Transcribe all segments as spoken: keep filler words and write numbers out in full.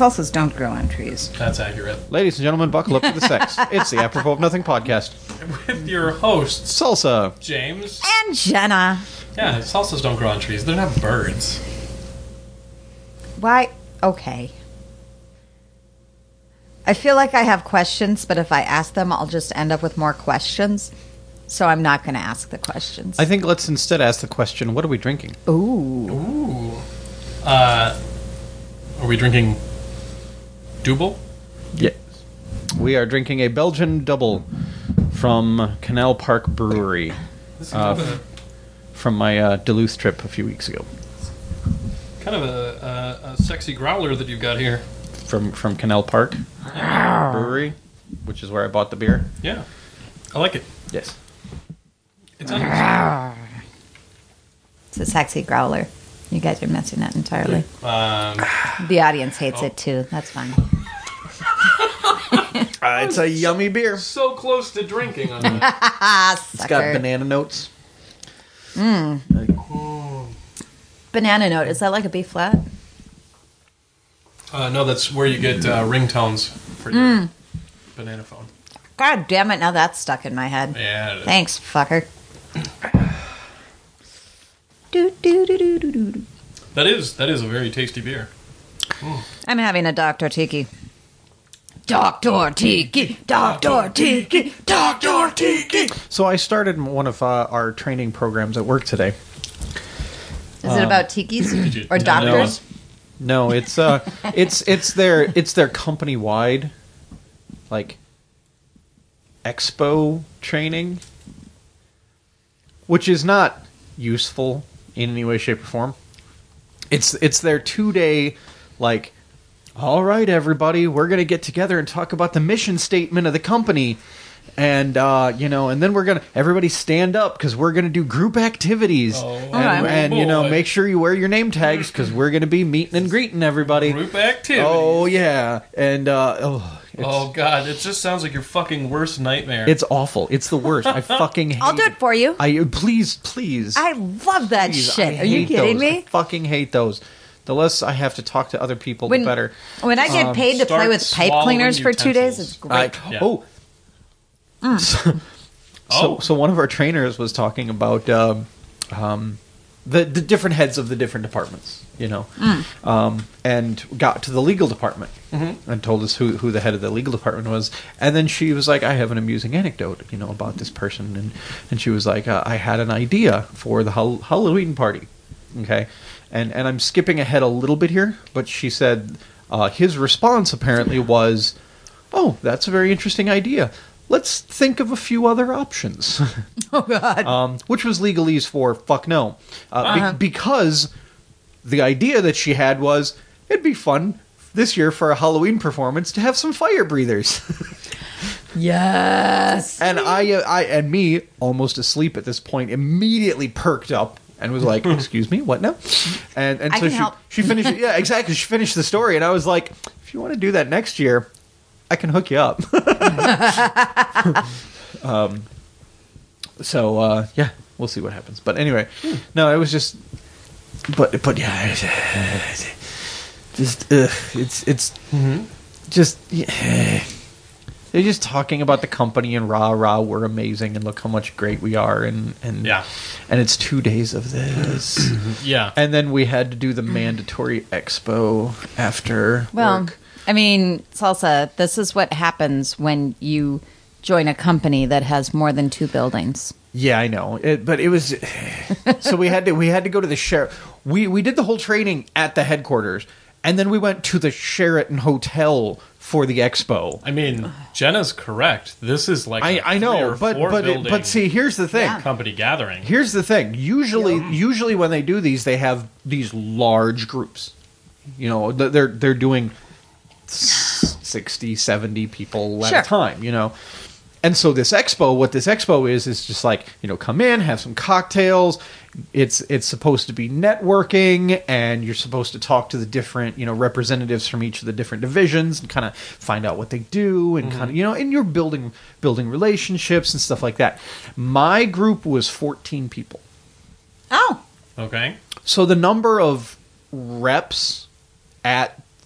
salsas don't grow on trees. That's accurate. Ladies and gentlemen, buckle up for the sex. It's the Apropos of Nothing podcast. With your hosts, Salsa. James. And Jenna. Yeah, salsas don't grow on trees. They're not birds. Why? Okay. I feel like I have questions, but if I ask them, I'll just end up with more questions. So I'm not going to ask the questions. I think let's instead ask the question, what are we drinking? Ooh. Ooh. Uh, are we drinking Double? Yes. We are drinking a Belgian double from Canal Park Brewery. This is Uh, kind of From my uh, Duluth trip a few weeks ago. a, kind of a, a, a sexy growler that you've got here. From from Canal Park Brewery, which is where I bought the beer. Yeah. I like it. Yes. It's on. It's a sexy growler. You guys are missing it entirely. Um, The audience hates Oh. it too. That's fine. Uh, it's a yummy beer. so close to drinking on that. Ah, It's sucker. got banana notes. Banana note. Is that like a B flat? Uh, no, that's where you get uh, ringtones for your banana phone. God damn it. Now that's stuck in my head. Yeah. it is. Thanks, fucker. do, do, do, do, do, do. That is that is a very tasty beer. I'm having a Doctor Tiki. Doctor Tiki, Doctor Tiki, Doctor Tiki. So I started one of uh, our training programs at work today. Is it about tikis you- or no. doctors? No, it's uh, it's it's their it's their company wide, like, expo training, which is not useful in any way, shape, or form. It's it's their two day, like, all right, everybody, we're gonna get together and talk about the mission statement of the company. And, uh, you know, and then we're going to, everybody stand up because we're going to do group activities. Oh, and, Alright. and you know, boy. make sure you wear your name tags because we're going to be meeting and greeting everybody. Group activity. Oh, yeah. And, uh, oh, it's, Oh god, it just sounds like your fucking worst nightmare. it's awful. It's the worst. I fucking hate I'll do it for you. I, please, please. I love that please, shit. I Are you hate kidding those. I me? fucking hate those. The less I have to talk to other people, When, the better. when I get Um, paid to play start with pipe swallowing cleaners for two days, utensils. it's great. I, Yeah. Oh. So, Oh. so, so one of our trainers was talking about um, um, the the different heads of the different departments, you know, um, and got to the legal department and told us who who the head of the legal department was, and then she was like, "I have an amusing anecdote, you know, about this person," and and she was like, uh, "I had an idea for the Hall- Halloween party." Okay, and and I'm skipping ahead a little bit here, but she said uh, his response apparently was, "Oh, that's a very interesting idea. Let's think of a few other options." Oh, God. um, which was legalese for fuck no, uh, be- because the idea that she had was it'd be fun this year for a Halloween performance to have some fire breathers. Yes. And I, uh, I and me, almost asleep at this point, immediately perked up and was like, "Excuse me, what now?" And and I so can she help. she finished it. Yeah, exactly. She finished the story, and I was like, "If you want to do that next year, I can hook you up." um. So uh, yeah, we'll see what happens. But anyway, no, it was just, but but yeah, just uh, it's it's just. Yeah. They're just talking about the company and rah rah, we're amazing and look how much great we are, and and Yeah. and it's two days of this, yeah. and then we had to do the mandatory expo after Well, work. I mean, Salsa, this is what happens when you join a company that has more than two buildings. Yeah, I know, it, but it was so we had to we had to go to the sheriff. We we did the whole training at the headquarters, and then we went to the Sheraton Hotel for the expo. I mean, Jenna's correct. This is like I a I know, three or but four but building but see, here's the thing. Yeah. company gathering. Here's the thing. Usually, usually when they do these, they have these large groups. You know, th- they're they're doing sixty, seventy people at Sure. a time, you know. And so this expo, what this expo is, is just like, you know, come in, have some cocktails. It's it's supposed to be networking, and you're supposed to talk to the different, you know, representatives from each of the different divisions and kind of find out what they do, and kind of, you know, and you're building building relationships and stuff like that. My group was fourteen people. Oh. Okay. So the number of reps at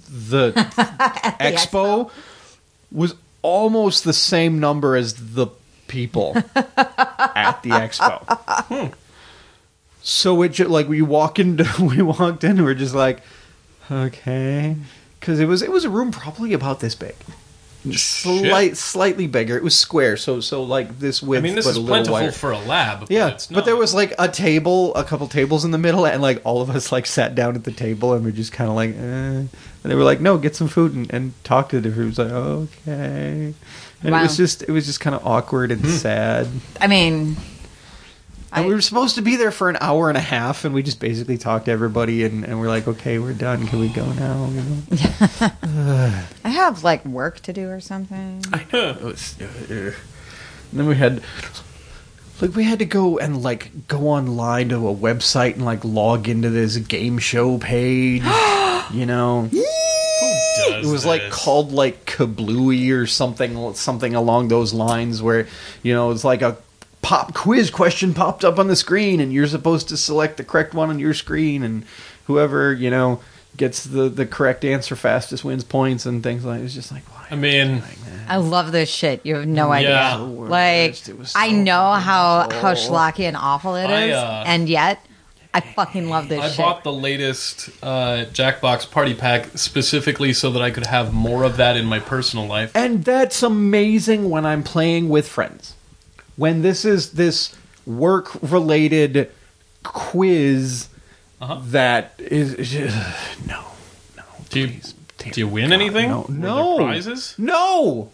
the expo was almost the same number as the people at the expo. Hmm. So it just, like we walk into, we walked in, and we're just like, okay, because it was it was a room probably about this big, slight slightly bigger. It was square, so so like this width. I mean, this but is a little plentiful wider. for a lab. But Yeah, it's but there not. was like a table, a couple tables in the middle, and like all of us like sat down at the table, and we're just kind of like, eh. And they were like, no, get some food and, and talk to the different. It was like, okay, and Wow. it was just it was just kind of awkward and sad. I mean, And I- we were supposed to be there for an hour and a half, and we just basically talked to everybody, and, and we're like, okay, we're done. Can we go now? You know? I have like work to do or something. It was, uh, and then we had, like, we had to go and like go online to a website and like log into this game show page. You know, it was like called like Kablooey or something, something along those lines, where you know it's like a pop quiz question popped up on the screen, and you're supposed to select the correct one on your screen, and whoever you know gets the the correct answer fastest wins points and things like. It's just like, why? I mean, I love this shit. You have no Yeah. idea. The Like, worst. It was I so know how painful. how schlocky and awful it I, is, uh, and yet I fucking love this I shit. bought the latest uh, Jackbox Party Pack specifically so that I could have more of that in my personal life. And that's amazing when I'm playing with friends. When this is this work-related quiz Uh-huh. that is, is just, no, no. Do you, please, dear do you win God, anything? No, Were there no prizes? No.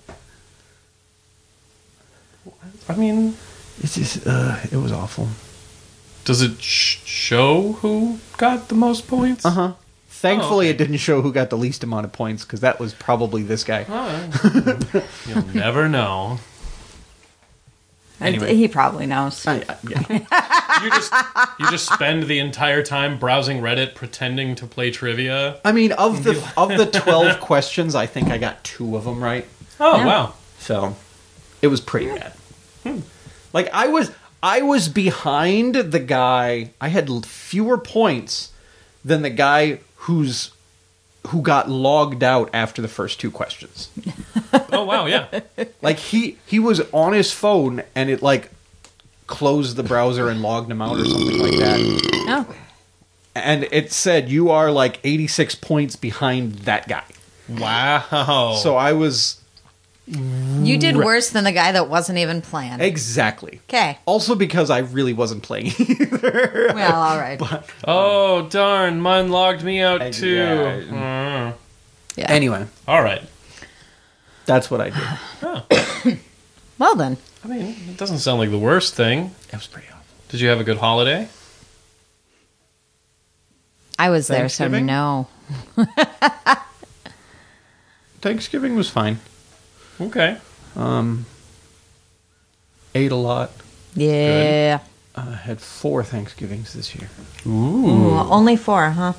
I mean, It's just, uh, it was awful. does it sh- show who got the most points? Uh huh. Thankfully, Oh, okay. it didn't show who got the least amount of points because that was probably this guy. Oh, you'll never know. Anyway. He probably knows. I, I- yeah. You just you just spend the entire time browsing Reddit pretending to play trivia. I mean, of the of the twelve questions, I think I got two of them right. Oh Yeah. wow! So it was pretty bad. Like I was I was behind the guy. I had l- fewer points than the guy who's who got logged out after the first two questions. Oh wow! Yeah. Like he he was on his phone and it like closed the browser and logged him out or something like that. No. And it said you are like eighty-six points behind that guy. Wow. So I was You did worse than the guy that wasn't even playing. exactly. Okay. Also because I really wasn't playing either. Well, all right. Oh darn! Mine logged me out I- too. yeah. Mm. Yeah. Anyway, All right. that's what I did. Oh, Well then. I mean, it doesn't sound like the worst thing. It was pretty awful. Did you have a good holiday? I was there, so Thanksgiving? no. Thanksgiving was fine. Okay. Um, ate a lot. Yeah. uh, had four Thanksgivings this year. Ooh, only four, huh?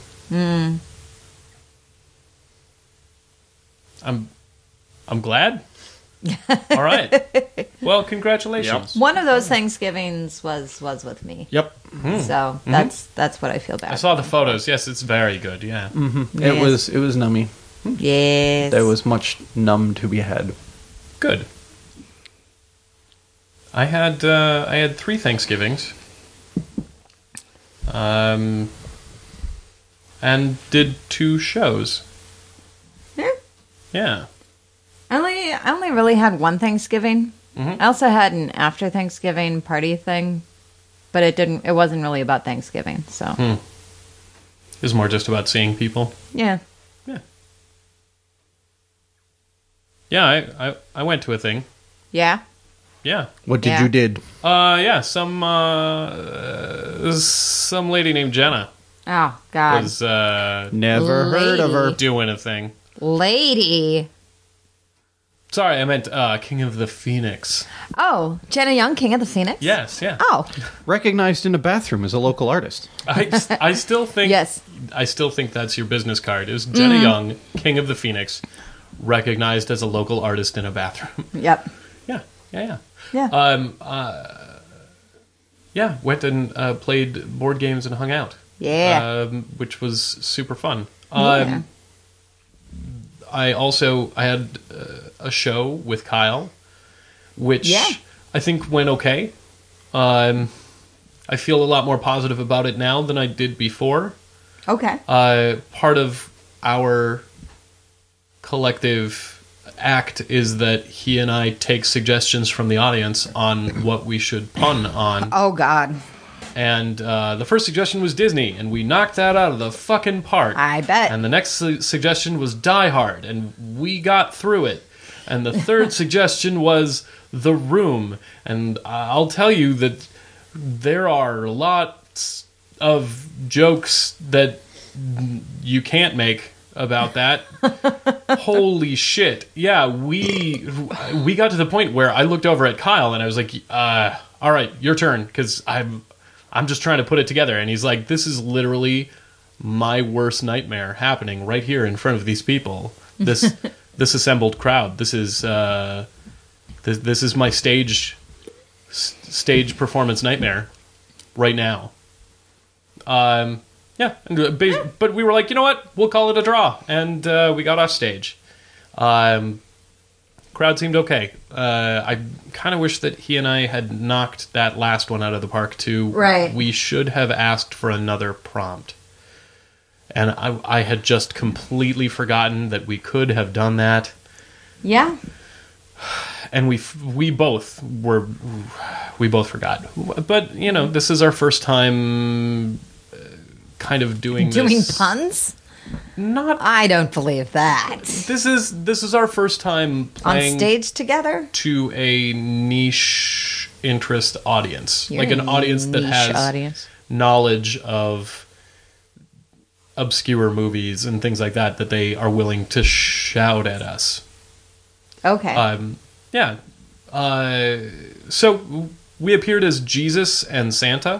I'm I'm glad. All right. Well, congratulations. One of those Thanksgivings was was with me. Yep. So that's that's what I feel bad. I saw the photos. Yes, it's very good. Yeah. It Yes. was it was nummy. Yes. There was much numb to be had. Good. I had uh, I had three Thanksgivings. Um, and did two shows. Yeah. Yeah. I only I only really had one Thanksgiving. Mhm. I also had an after Thanksgiving party thing, but it didn't. It wasn't really about Thanksgiving. So It was more just about seeing people. yeah. Yeah. Yeah, I, I, I went to a thing. Yeah. Yeah. What did Yeah. you did? Uh, yeah, some, uh, uh, some lady named Jenna Oh God, was, uh, Never heard of her. Lady. doing a thing. lady. Sorry, I meant, uh, King of the Phoenix. Oh, Jenna Young, King of the Phoenix. Yes, yeah. Oh, Recognized in a bathroom as a local artist. I, I still think, yes. I still think that's your business card. It was Jenna Young, King of the Phoenix, recognized as a local artist in a bathroom. Yep. Yeah, yeah, yeah. Yeah. Um, uh, yeah, went and uh, played board games and hung out. Yeah. Um, which was super fun. Yeah. Um, I also I had uh, a show with Kyle, which Yeah. I think went okay. Um, I feel a lot more positive about it now than I did before. Okay. Uh, part of our collective act is that he and I take suggestions from the audience on what we should pun on. Oh, God. And uh, the first suggestion was Disney, and we knocked that out of the fucking park. I bet. And the next su- suggestion was Die Hard, and we got through it. And the third suggestion was The Room, and I'll tell you that there are lots of jokes that you can't make about that. Holy shit. Yeah, we we got to the point where I looked over at Kyle and I was like, uh, all right, your turn, because I'm I'm just trying to put it together. And he's like, this is literally my worst nightmare happening right here in front of these people. This this assembled crowd. This is uh, this this is my stage s- stage performance nightmare right now. Um, yeah, and, uh, ba- but we were like, you know what? We'll call it a draw, and uh, we got off stage. Um, crowd seemed okay. Uh, I kind of wish that he and I had knocked that last one out of the park too. Right. We should have asked for another prompt, and I, I had just completely forgotten that we could have done that. Yeah. And we f- we both were we both forgot. But you know, this is our first time uh, kind of doing Doing this. puns? Not I don't believe that. this is this is our first time On playing stage together? to a niche interest audience, You're like an a audience that niche has audience. knowledge of obscure movies and things like that that they are willing to shout at us. Okay. Um, yeah. Uh, so we appeared as Jesus and Santa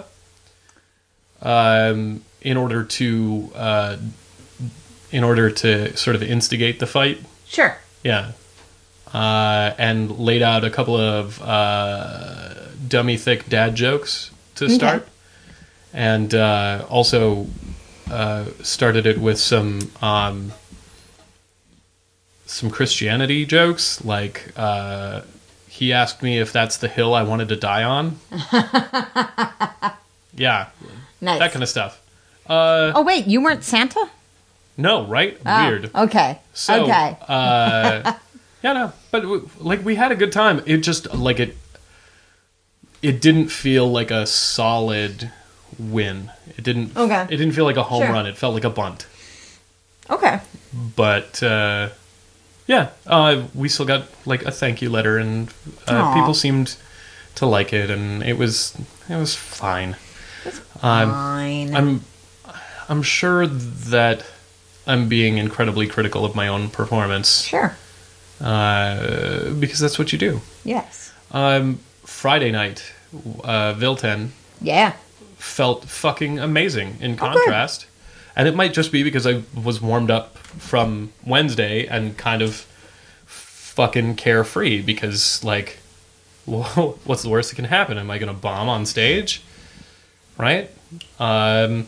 um, in order to uh, in order to sort of instigate the fight. sure. Yeah. Uh, and laid out a couple of uh, dummy thick dad jokes to start. And uh, also uh, started it with some um, some Christianity jokes, like uh, he asked me if that's the hill I wanted to die on. Yeah, Nice. that kind of stuff. Uh, Oh, wait, you weren't Santa? no, right? Oh, Weird. Okay. So, okay. uh, yeah, no, but w- like we had a good time. It just like it, it didn't feel like a solid win. It didn't. Okay. It didn't feel like a home Sure. run. It felt like a bunt. Okay. But uh, yeah, uh, we still got like a thank you letter, and uh, Aw. people seemed to like it, and it was it was fine. Um, Fine. I'm I'm sure that I'm being incredibly critical of my own performance. Sure. Uh, because that's what you do. Yes. Um, Friday night, uh, Vilten Yeah. felt fucking amazing in contrast. And it might just be because I was warmed up from Wednesday and kind of fucking carefree because, like, well, what's the worst that can happen? Am I going to bomb on stage? Right? Um,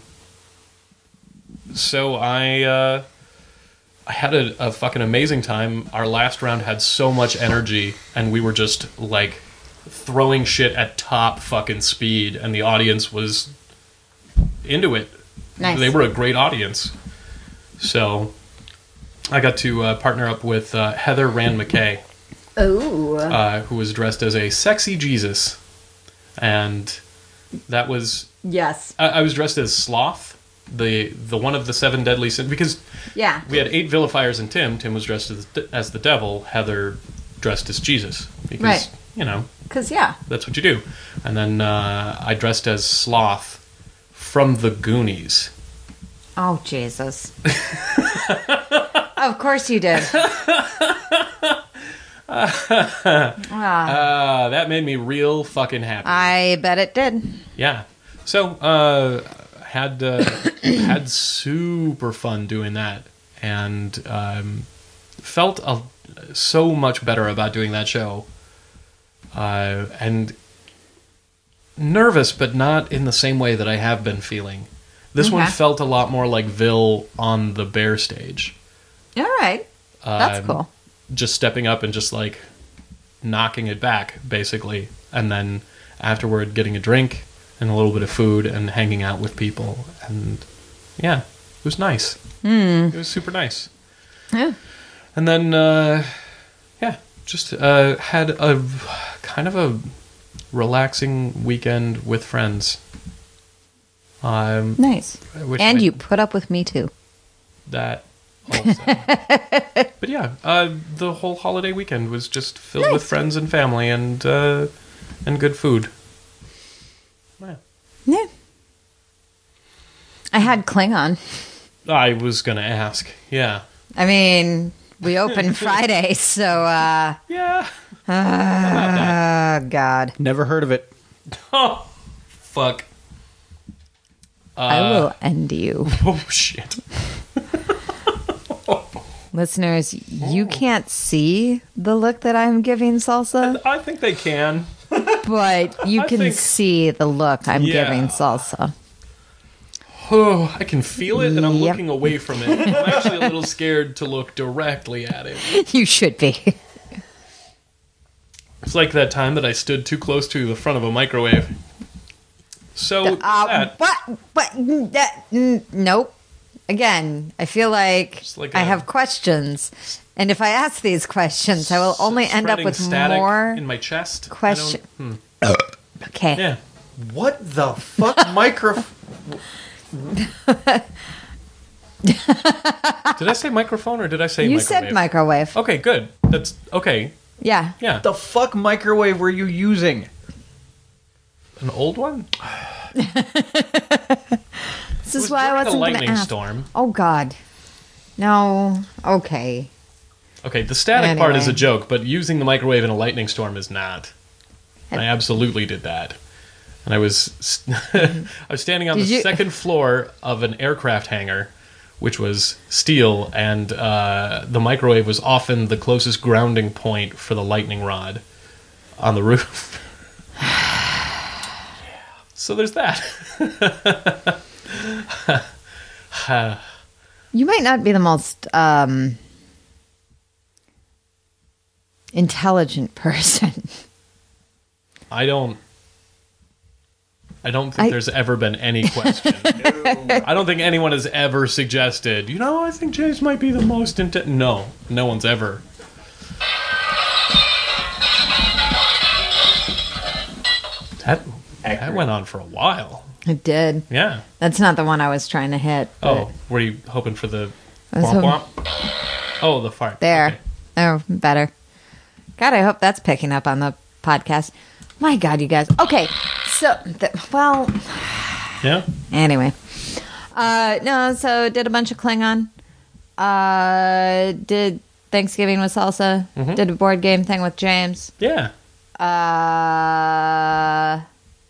so I... Uh, I had a, a fucking amazing time. Our last round had so much energy, and we were just, like, throwing shit at top fucking speed, and the audience was into it. Nice. They were a great audience. So, I got to uh, partner up with uh, Heather Rand McKay, Ooh. uh, who was dressed as a sexy Jesus. And that was... yes. I, I was dressed as Sloth, the the one of the seven deadly sins, because... Yeah. we had eight vilifiers and Tim. Tim was dressed as, as the devil. Heather dressed as Jesus. Because, Right. you know, Because, yeah. that's what you do. And then uh, I dressed as Sloth from the Goonies. Oh, Jesus. Of course you did. Ah, Uh, that made me real fucking happy. I bet it did. Yeah. So, uh, had uh, had super fun doing that. And um, felt a, so much better about doing that show. Uh, and nervous, but not in the same way that I have been feeling. This one Okay. felt a lot more like Vil on the Bear stage. All right. That's Um, cool. Just stepping up and just like knocking it back, basically, and then afterward getting a drink and a little bit of food and hanging out with people, and yeah, it was nice. Mm. It was super nice. Yeah. And then, uh, yeah, just uh, had a kind of a relaxing weekend with friends. Um, Nice. which And I- you put up with me too. that also. But yeah, uh, the whole holiday weekend was just filled with Nice. friends and family and uh, and good food. Yeah. Yeah. I had Klingon. I was gonna ask. Yeah. I mean, we opened Friday, so uh Yeah. oh god. Never heard of it. Oh, fuck. I Uh, will end you. Oh shit. Listeners, you can't see the look that I'm giving Salsa, I think they can. but you I can think- see the look I'm Yeah. giving Salsa. Oh, I can feel it, and I'm Yep. looking away from it. I'm actually a little scared to look directly at it. You should be. It's like that time that I stood too close to the front of a microwave. So Uh, that what? What? That, n- nope. Again, I feel like, Just like I a- have questions, and if I ask these questions, I will only end up spreading with static more. in my chest. I question- don't- hmm. Okay. Yeah. What the fuck micro? Did I say microphone or did I say You microwave? said microwave. Okay, good. That's okay. Yeah. Yeah. The fuck microwave were you using? An old one? This It is was why I during wasn't a going to lightning ask. storm. Oh God. No. Okay. Okay, the static part is a Anyway. joke, but using the microwave in a lightning storm is not. I absolutely did that. And I was I was standing on Did the you- second floor of an aircraft hangar, which was steel, and uh, the microwave was often the closest grounding point for the lightning rod on the roof. So there's that. You might not be the most um, intelligent person. I don't. I don't think I- there's ever been any question. I don't think anyone has ever suggested. You know, I think James might be the most inte-. No, no one's ever. That that Accurate. went on for a while. It did. Yeah. That's not the one I was trying to hit. but- Oh, were you hoping for the I was womp hoping- womp? Oh, the fart. There. Okay. Oh, better. God, I hope that's picking up on the podcast. My God, you guys. Okay, so th- well, Yeah. anyway. Uh, no, so did a bunch of Klingon. Uh, did Thanksgiving with Salsa. Mhm. Did a board game thing with James. Yeah. Uh,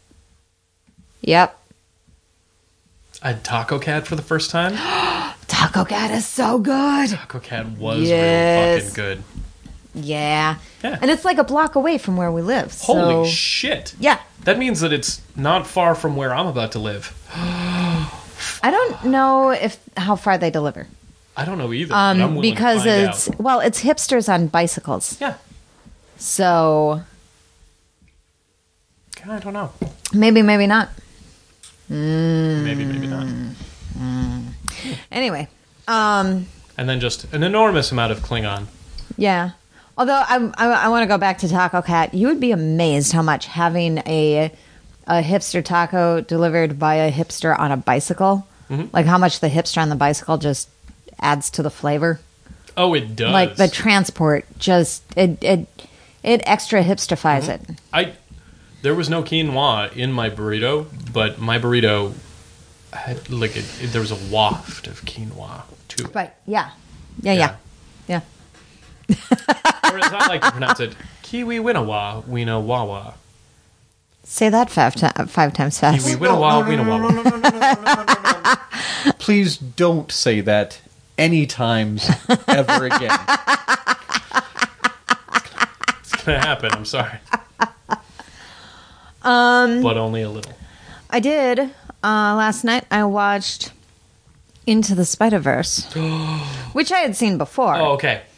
yep. I had Taco Cat for the first time. Taco Cat is so good. Taco Cat was Yes. really fucking good. Yeah. Yeah. And it's like a block away from where we live. So, Holy shit. yeah. That means that it's not far from where I'm about to live. I don't know if how far they deliver. I don't know either. but I'm Um, willing because to find it's out. well, it's hipsters on bicycles. Yeah. So I don't know. maybe, maybe not. Maybe, maybe not. Anyway, um, And then just an enormous amount of Klingon. yeah. Although I, I, I want to go back to Taco Cat, you would be amazed how much having a a hipster taco delivered by a hipster on a bicycle, Mm-hmm. like how much the hipster on the bicycle just adds to the flavor. Oh, it does. Like the transport, just it it it extra hipsterifies Mm-hmm. it. I there was no quinoa in my burrito, but my burrito had, like it, it- there was a waft of quinoa to it. But yeah, yeah, yeah, yeah. Or as I like to pronounce it, kiwi winawa wina wawa. Say that five, ti five times fast. Kiwi winawa wina wawa. Please don't say that any times ever again. It's gonna happen. I'm sorry. Um, but only a little. I did. Uh, last night I watched Into the Spider-Verse, which I had seen before. Oh, okay.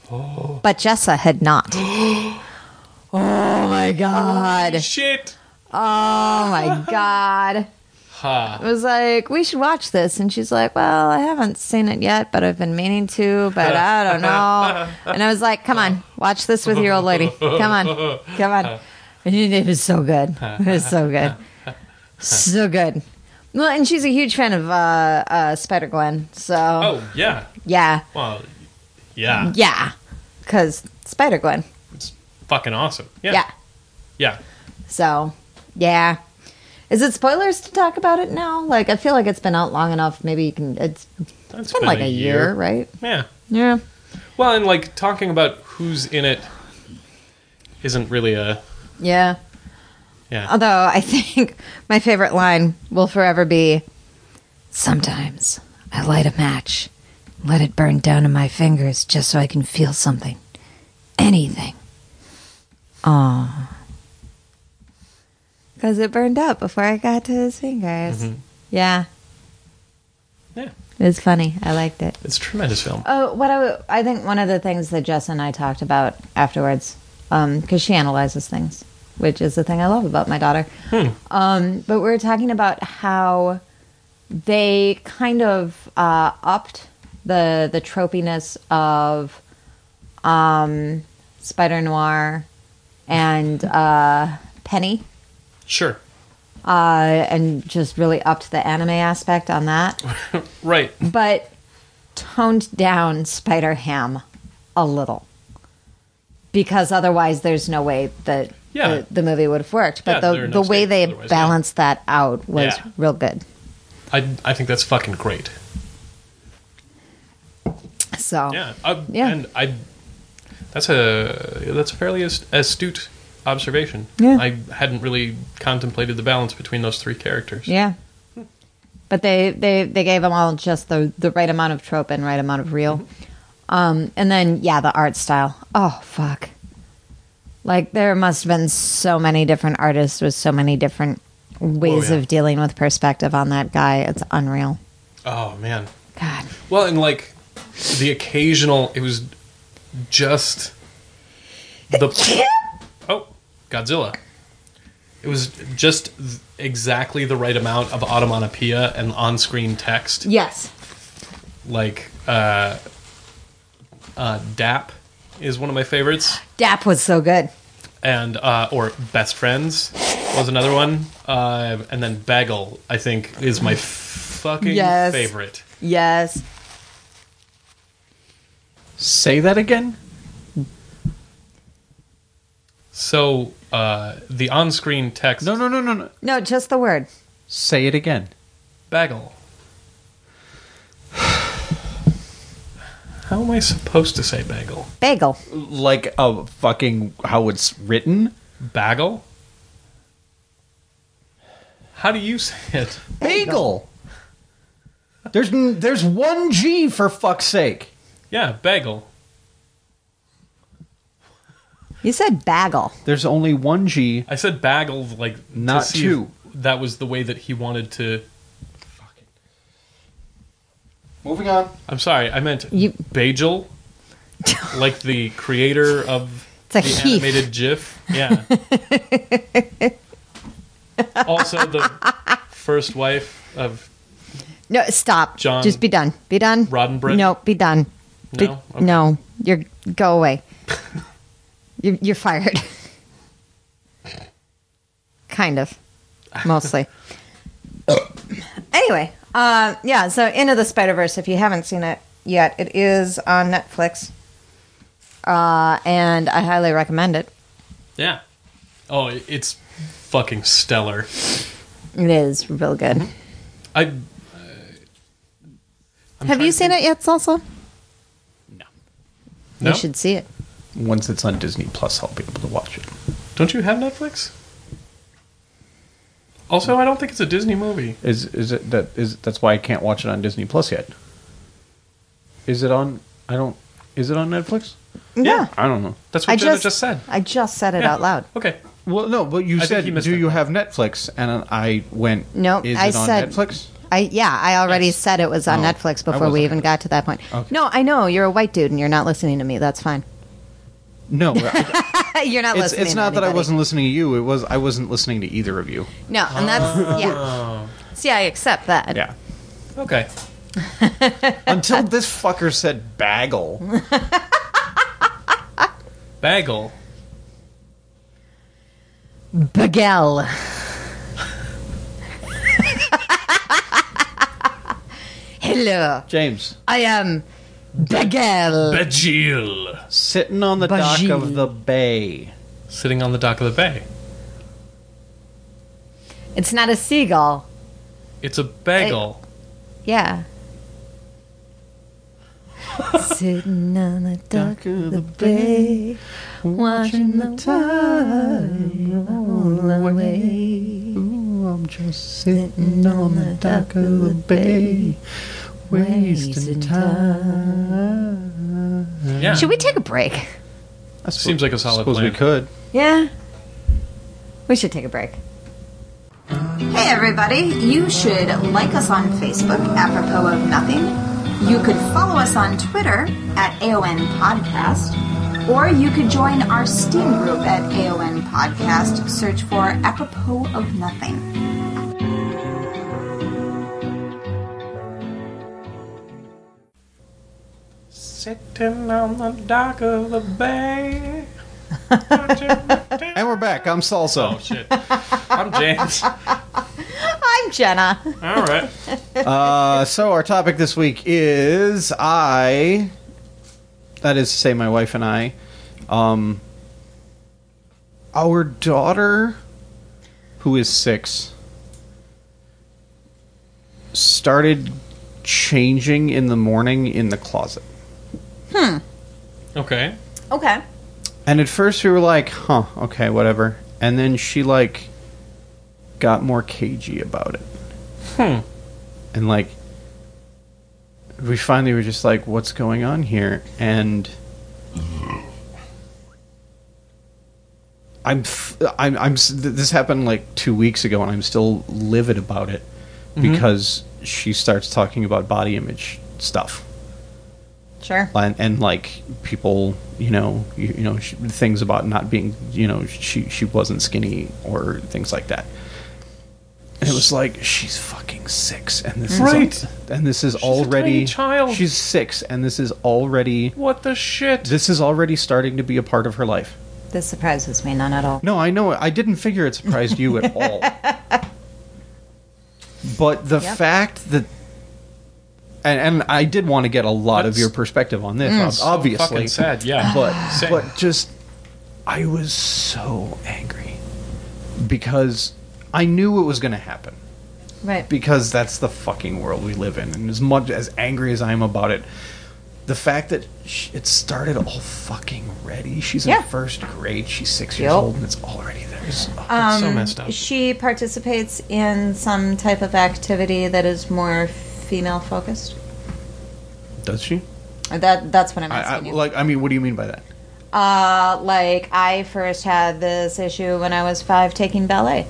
but Jessa had not. Oh my god. Shit. Oh my god. Ha. I was like, we should watch this. And she's like, well, I haven't seen it yet, but I've been meaning to, but I don't know. And I was like, come on, watch this with your old lady. Come on. Come on. And it was so good. It was so good. So good. Well, and she's a huge fan of uh, uh, Spider-Gwen. So, Oh, yeah. yeah. Well, yeah. Yeah. Because Spider-Gwen. It's fucking awesome. Yeah. Yeah. Yeah. So, yeah. Is it spoilers to talk about it now? Like, I feel like it's been out long enough. Maybe you can. It's, it's been, been like a a year, year. right? Yeah. Yeah. Well, and like talking about who's in it isn't really a. Yeah. Yeah. Although I think my favorite line will forever be, sometimes I light a match, let it burn down in my fingers just so I can feel something. Anything. Aw. Because it burned up before I got to his fingers. Mhm. Yeah. Yeah. It was funny. I liked it. It's a tremendous film. Oh, what I, w- I think one of the things that Jess and I talked about afterwards, because she analyzes things, which is the thing I love about my daughter. Hmm. Um, but we were talking about how they kind of uh, upped the the tropiness of um, Spider Noir and uh, Penny, Sure. uh, and just really upped the anime aspect on that. Right. But toned down Spider Ham a little. Because otherwise there's no way that Yeah. the, the movie would have worked. But Yeah, the, there are no the way stakes they otherwise, yeah. balanced that out was Yeah. real good. I, I think that's fucking great. So, Yeah. I, Yeah. And I. That's a that's a fairly ast- astute observation. Yeah. I hadn't really contemplated the balance between those three characters. yeah. But they, they, they gave them all just the, the right amount of trope and right amount of real. Um, and then, yeah, the art style. Oh, fuck. Like, there must have been so many different artists with so many different ways Oh, yeah. of dealing with perspective on that guy. It's unreal. Oh man. God. Well, and like the occasional, it was just the oh Godzilla. It was just th- exactly the right amount of onomatopoeia and on-screen text. Yes. Like uh, uh, D A P is one of my favorites, D A P was so good. and uh, or Best Friends was another one, uh, and then Bagel I think is my fucking Yes. favorite. Yes. Say that again? So uh, the on-screen text. No, no, no, no, no. No, just the word. Say it again. Bagel. How am I supposed to say bagel? Bagel. Like a fucking how it's written? Bagel? How do you say it? Bagel. There's n- there's one G for fuck's sake. Yeah, bagel. You said bagel. There's only one G. I said bagel like to Not see two. if that was the way that he wanted to. Moving on. I'm sorry, I meant You- Bagel, like the creator of It's a the Heath. animated GIF. Yeah. Also, the first wife of No, stop. John Just be done. Be done. Roddenberry? No, be done. Be- No? Okay. No. You're go away. you're, you're fired. Kind of. Mostly. Anyway, uh, yeah, so Into the Spider-Verse, if you haven't seen it yet, it is on Netflix. Uh, and I highly recommend it. Yeah. Oh, it- it's fucking stellar. It is real good. I. Uh, I'm Have trying you to seen think- it yet, Salsa? No. No? You should see it. Once it's on Disney Plus, I'll be able to watch it. Don't you have Netflix? Also, I don't think it's a Disney movie. Is is it that is that's why I can't watch it on Disney Plus yet? Is it on? I don't. Is it on Netflix? Yeah. I don't know. That's I what Jenna just, just said. I just said it Yeah. out loud. Okay. Well, no, but you I think said, you missed "Do it. you have Netflix?" And I went, No, is I it on said- Netflix?" I yeah, I already Yes. said it was on Oh, Netflix I before we wasn't. even got to that point. Okay. No, I know you're a white dude and you're not listening to me. That's fine. No, I- You're not it's, listening. it's to not that I anybody. wasn't listening to you. It was I wasn't listening to either of you. No, and that's yeah. Oh. See, I accept that. Yeah. Okay. Until this fucker said bagel. Bagel. Bagel. Hello, James, I am Bagel. Bajil. sitting on the dock Bajil. of the bay. Sitting on the dock of the bay. It's not a seagull. It's a bagel. Yeah. Sitting on the dock of the bay, watching the tide roll away. Ooh, I'm just sitting on the dock of the bay, wasting time. Yeah. Should we take a break? I suppose- Seems like a solid suppose plan. we could. Yeah. We should take a break. Hey everybody, you should like us on Facebook, apropos of nothing. You could follow us on Twitter at A O N Podcast, or you could join our Steam group at A O N Podcast. Search for apropos of nothing. Sitting on the dock of the bay. And we're back. I'm Salsa. Oh, shit. I'm James. I'm Jenna. All right. Uh, so our topic this week is I, that is to say my wife and I, um, our daughter, who is six, started changing in the morning in the closet. Okay. Okay. And at first we were like, huh, okay, whatever. And then she, like, got more cagey about it. Hmm. And, like, we finally were just like, what's going on here? And I'm, f- I'm, I'm, s- th- this happened like two weeks ago, and I'm still livid about it because she starts talking about body image stuff. Sure. And, and like people, you know, you, you know, sh- things about not being, you know, she she wasn't skinny or things like that. And it was like she's fucking six, and this Right. is and this is She's a already tiny child. She's six, and this is already What the shit? this is already starting to be a part of her life. This surprises me none at all. No, I know. I didn't figure it surprised you at all. But the Yep. fact that. And, and I did want to get a lot of That's- your perspective on this, Mm. ob- So obviously. fucking sad, yeah. But Same. but just I was so angry because I knew it was going to happen Right. because that's the fucking world we live in. And as much as angry as I am about it, the fact that sh it started all fucking ready. She's Yeah. in first grade. She's six years Yep. old, and it's already there. It's- oh, That's so messed up. She participates in some type of activity that is more female focused. does she? That that's what I'm I, I, asking you. like, I mean, what do you mean by that? Uh, like I first had this issue when I was five, taking ballet.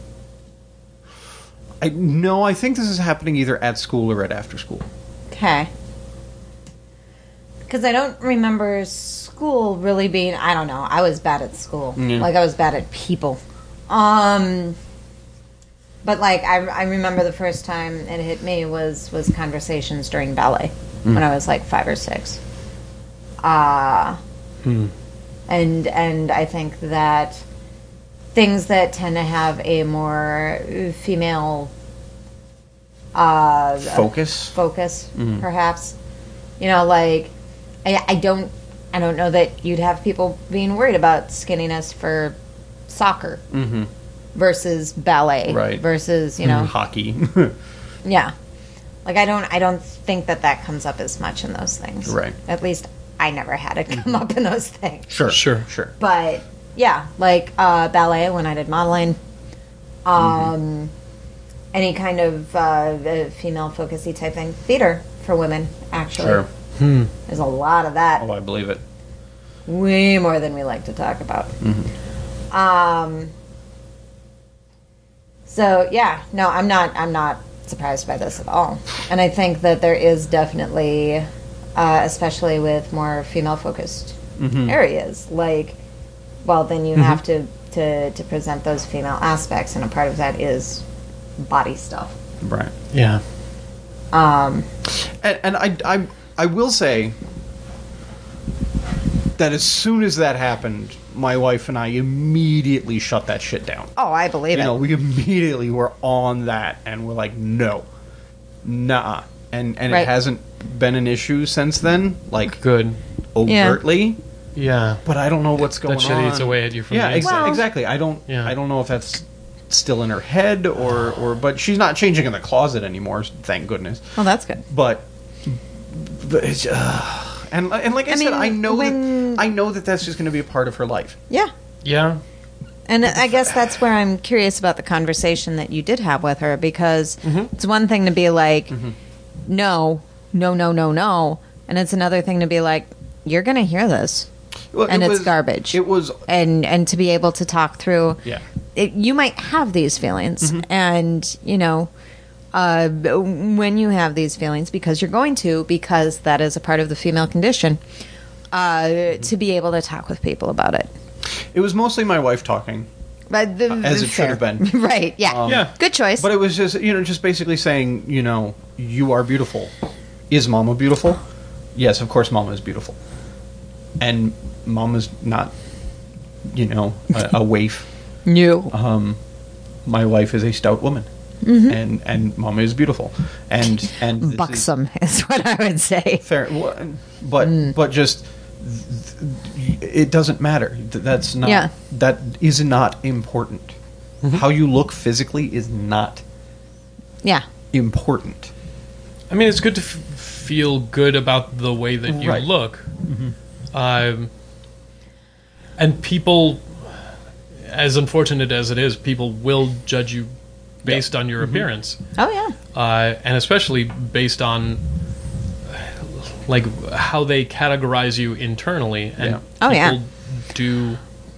I no, I think this is happening either at school or at after school. Okay. Because I don't remember school really being. I don't know. I was bad at school. Yeah. Like I was bad at people. Um. But like I, I remember the first time it hit me was was conversations during ballet when I was like five or six. Uh and and I think that things that tend to have a more female uh, Focus. focus, perhaps. You know, like I, I don't I don't know that you'd have people being worried about skinniness for soccer Mm-hmm. versus ballet, Right. versus you know, Hockey. yeah. Like I don't I don't think that that comes up as much in those things. Right. At least I never had it come up in those things. Sure. Sure. Sure. But yeah, like uh, ballet when I did modeling, um, Mm-hmm. any kind of uh, female focusy type thing, theater for women actually. Sure. There's a lot of that. Oh, I believe it. Way more than we like to talk about. Um. So yeah, no, I'm not. I'm not surprised by this at all. And I think that there is definitely, uh, especially with more female-focused Mm-hmm. areas, like, well, then you have to, to, to present those female aspects, and a part of that is body stuff. Right. Yeah. Um, And, and I, I, I will say that as soon as that happened, my wife and I immediately shut that shit down. oh, I believe You it. know, we immediately were on that, and we're like, no, nah, and and Right. it hasn't been an issue since then, like Good. overtly. Yeah. But I don't know what's going That shit on. eats away at you from yeah, the ex- inside. Well- exactly. I don't. Yeah. I don't know if that's still in her head or or. But she's not changing in the closet anymore. Thank goodness. Well, that's good. But. But it's, uh, and and like I, I said, mean, I know when- that I know that that's just going to be a part of her life. Yeah. Yeah. And I guess that's where I'm curious about the conversation that you did have with her, because it's one thing to be like, no, no, no, no, no. And it's another thing to be like, you're going to hear this. Well, And it it's was- garbage. It was. And, and to be able to talk through, Yeah. it, you might have these feelings. And, you know, uh, when you have these feelings, because you're going to, because that is a part of the female condition, uh, to be able to talk with people about it. It was mostly my wife talking. But the, As it should have fair. been. Right, yeah. Um, Yeah. Good choice. But it was just, you know, just basically saying, you know, you are beautiful. Is Mama beautiful? Yes, of course Mama is beautiful. And Mama's not, you know, a, a waif. New. Um, my wife is a stout woman. And and Mama is beautiful. And and this is Buxom is what I would say. fair. Well, But but just th- it doesn't matter. Th- That's not Yeah. that is not important. How you look physically is not Yeah. important. I mean, it's good to f- feel good about the way that you Right. look. Um, and people, as unfortunate as it is, people will judge you based on your appearance. Oh, yeah. Uh, and especially based on like how they categorize you internally. And Yeah. Oh, yeah. people do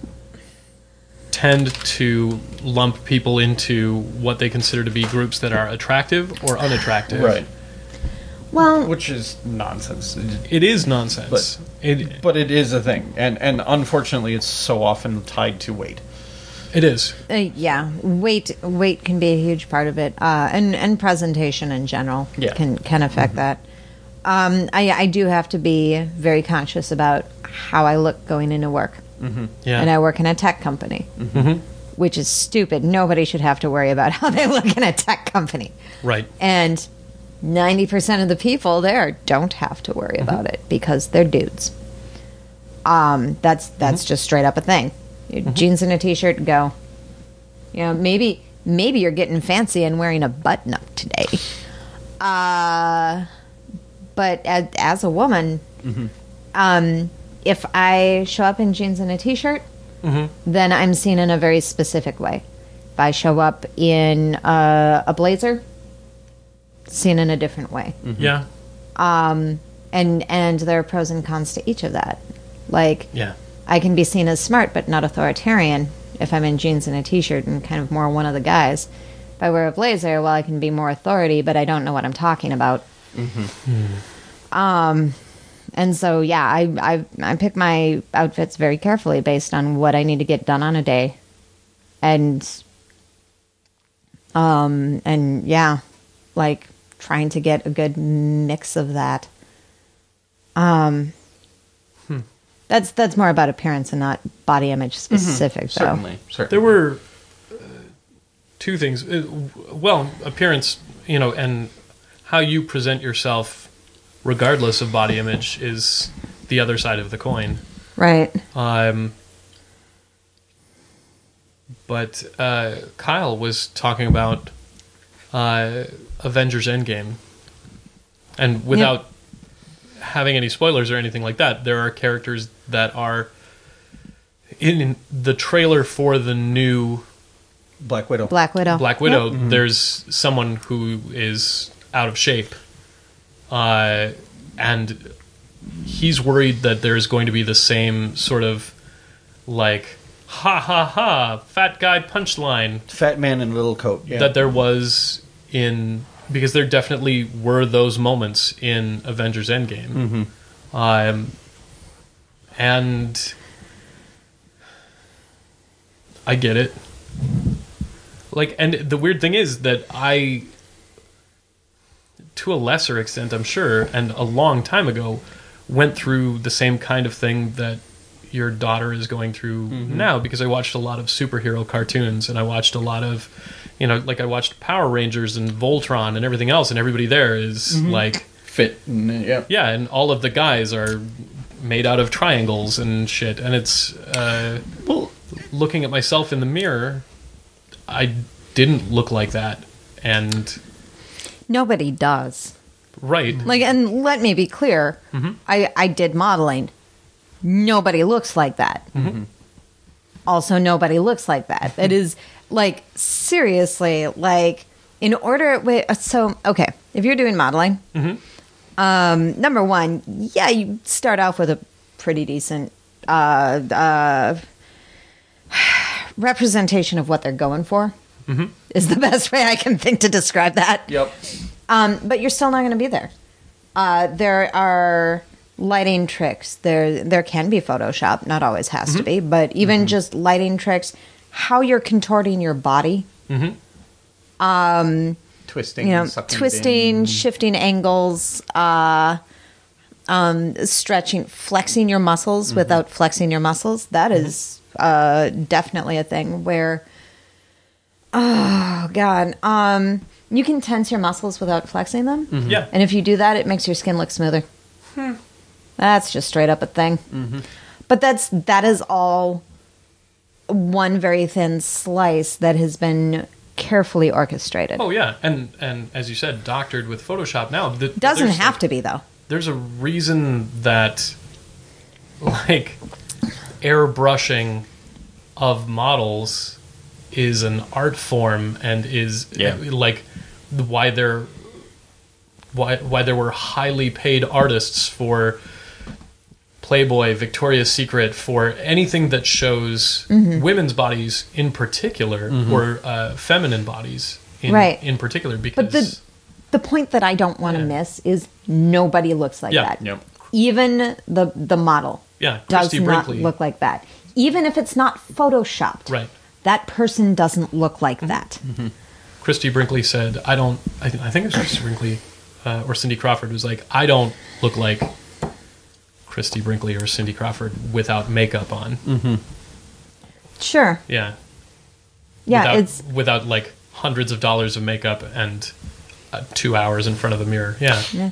tend to lump people into what they consider to be groups that are attractive or unattractive. Well, Which is nonsense. It is nonsense. it But it is a thing. And and unfortunately it's so often tied to weight. it is. uh, yeah. Weight weight can be a huge part of it. Uh, and, and presentation in general Yeah. can, can affect that. Um, I, I do have to be very conscious about how I look going into work. Yeah. And I work in a tech company, which is stupid. Nobody should have to worry about how they look in a tech company. right. And ninety percent of the people there don't have to worry about it because they're dudes. Um, that's that's just straight up a thing. Jeans and a t-shirt, go. You know, maybe maybe you're getting fancy and wearing a button up today. Uh, but as, as a woman, um, if I show up in jeans and a t-shirt, then I'm seen in a very specific way. If I show up in uh, a blazer, seen in a different way. Yeah. Um, and and there are pros and cons to each of that. Like, Yeah. I can be seen as smart but not authoritarian if I'm in jeans and a t-shirt and kind of more one of the guys. If I wear a blazer, well, I can be more authority, but I don't know what I'm talking about. Um, and so, yeah, I, I I pick my outfits very carefully based on what I need to get done on a day, and um and yeah, like trying to get a good mix of that. Um, that's that's more about appearance and not body image specific, though. Certainly. Certainly. There were uh, two things. Uh, w- well, appearance, you know, and how you present yourself, regardless of body image, is the other side of the coin. Right. Um, but uh, Kyle was talking about uh, Avengers Endgame. And without having any spoilers or anything like that, there are characters that are in the trailer for the new Black Widow. Black Widow. Black Widow. Yep. There's someone who is out of shape. Uh, and he's worried that there's going to be the same sort of like ha ha ha fat guy punchline Fat man in a little coat. Yeah. that there was in because there definitely were those moments in Avengers Endgame. Mm-hmm. Um, and I get it. Like, and the weird thing is that I, to a lesser extent, I'm sure, and a long time ago, went through the same kind of thing that your daughter is going through mm-hmm. now, because I watched a lot of superhero cartoons, and I watched a lot of, you know, like I watched Power Rangers and Voltron and everything else, and everybody there is mm-hmm. like fit, yeah, yeah, and all of the guys are made out of triangles and shit, and it's uh, well, looking at myself in the mirror, I didn't look like that, and nobody does. Right. Like, and let me be clear, mm-hmm. I, I did modeling. Nobody looks like that. Mm-hmm. Also, nobody looks like that. It is, like, seriously, like, in order... Wait, so, okay, if you're doing modeling, mm-hmm. um, number one, yeah, you start off with a pretty decent uh, uh, representation of what they're going for, mm-hmm. is the best way I can think to describe that. Yep. Um, but you're still not going to be there. Uh, there are lighting tricks. There there can be Photoshop. Not always has mm-hmm. to be. But even mm-hmm. just lighting tricks, how you're contorting your body. Mm-hmm. Um, twisting. You know, twisting, shifting angles, uh, um, stretching, flexing your muscles mm-hmm. without flexing your muscles. That mm-hmm. is uh, definitely a thing where... Oh, God. Um... You can tense your muscles without flexing them. Mm-hmm. Yeah. And if you do that, it makes your skin look smoother. Hmm. That's just straight up a thing. Mm-hmm. But that's that is all one very thin slice that has been carefully orchestrated. Oh, yeah. And and as you said, doctored with Photoshop now. The, Doesn't have like, to be, though. There's a reason that, like, airbrushing of models is an art form and is, yeah. like... why there why why there were highly paid artists for Playboy, Victoria's Secret, for anything that shows mm-hmm. women's bodies in particular mm-hmm. or uh, feminine bodies in right. in particular, because but the the point that I don't want to yeah. miss is nobody looks like yeah. that. Yep. Even the the model yeah, does Christy not Brinkley. look like that. Even if it's not photoshopped. Right. That person doesn't look like mm-hmm. that. Mm-hmm. Christy Brinkley said, I don't, I, th- I think it was Christy Brinkley uh, or Cindy Crawford was like, I don't look like Christy Brinkley or Cindy Crawford without makeup on. Mm-hmm. Sure. Yeah. Yeah, without, it's... Without, like, hundreds of dollars of makeup and uh, two hours in front of a mirror. Yeah. Yeah.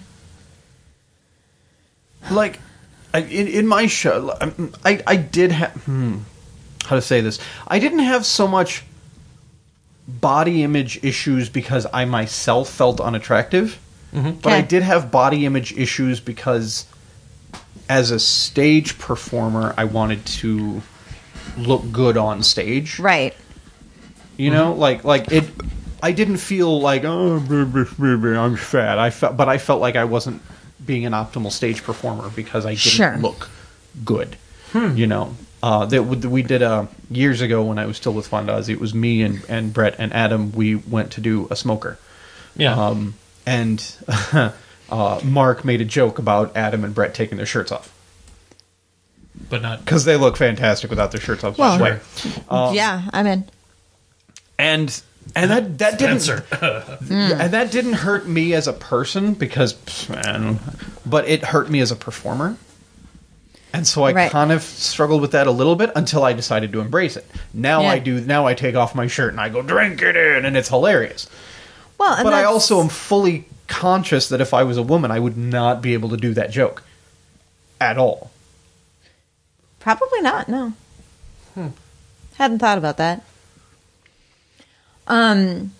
Like, I, in, in my show, I, I did have... Hmm, how to say this? I didn't have so much... body image issues because I myself felt unattractive, mm-hmm. but okay. I did have body image issues because as a stage performer I wanted to look good on stage. Right. You know, mm-hmm. like like it I didn't feel like oh I'm fat. I felt but I felt like I wasn't being an optimal stage performer because I didn't sure. look good. Hmm. You know. Uh, that we did uh, years ago when I was still with Fondazi. It was me and, and Brett and Adam. We went to do a smoker. Yeah. Um, and uh, Mark made a joke about Adam and Brett taking their shirts off. But not... Because they look fantastic without their shirts off. Well, sure. um, yeah, I'm in. And and that, that didn't... mm. And that didn't hurt me as a person because... Man, but it hurt me as a performer. And so I right. kind of struggled with that a little bit until I decided to embrace it. Now yeah. I do. Now I take off my shirt and I go, drink it in, and it's hilarious. Well, and but that's... I also am fully conscious that if I was a woman, I would not be able to do that joke at all. Probably not. No. Hmm. Hadn't thought about that. Um,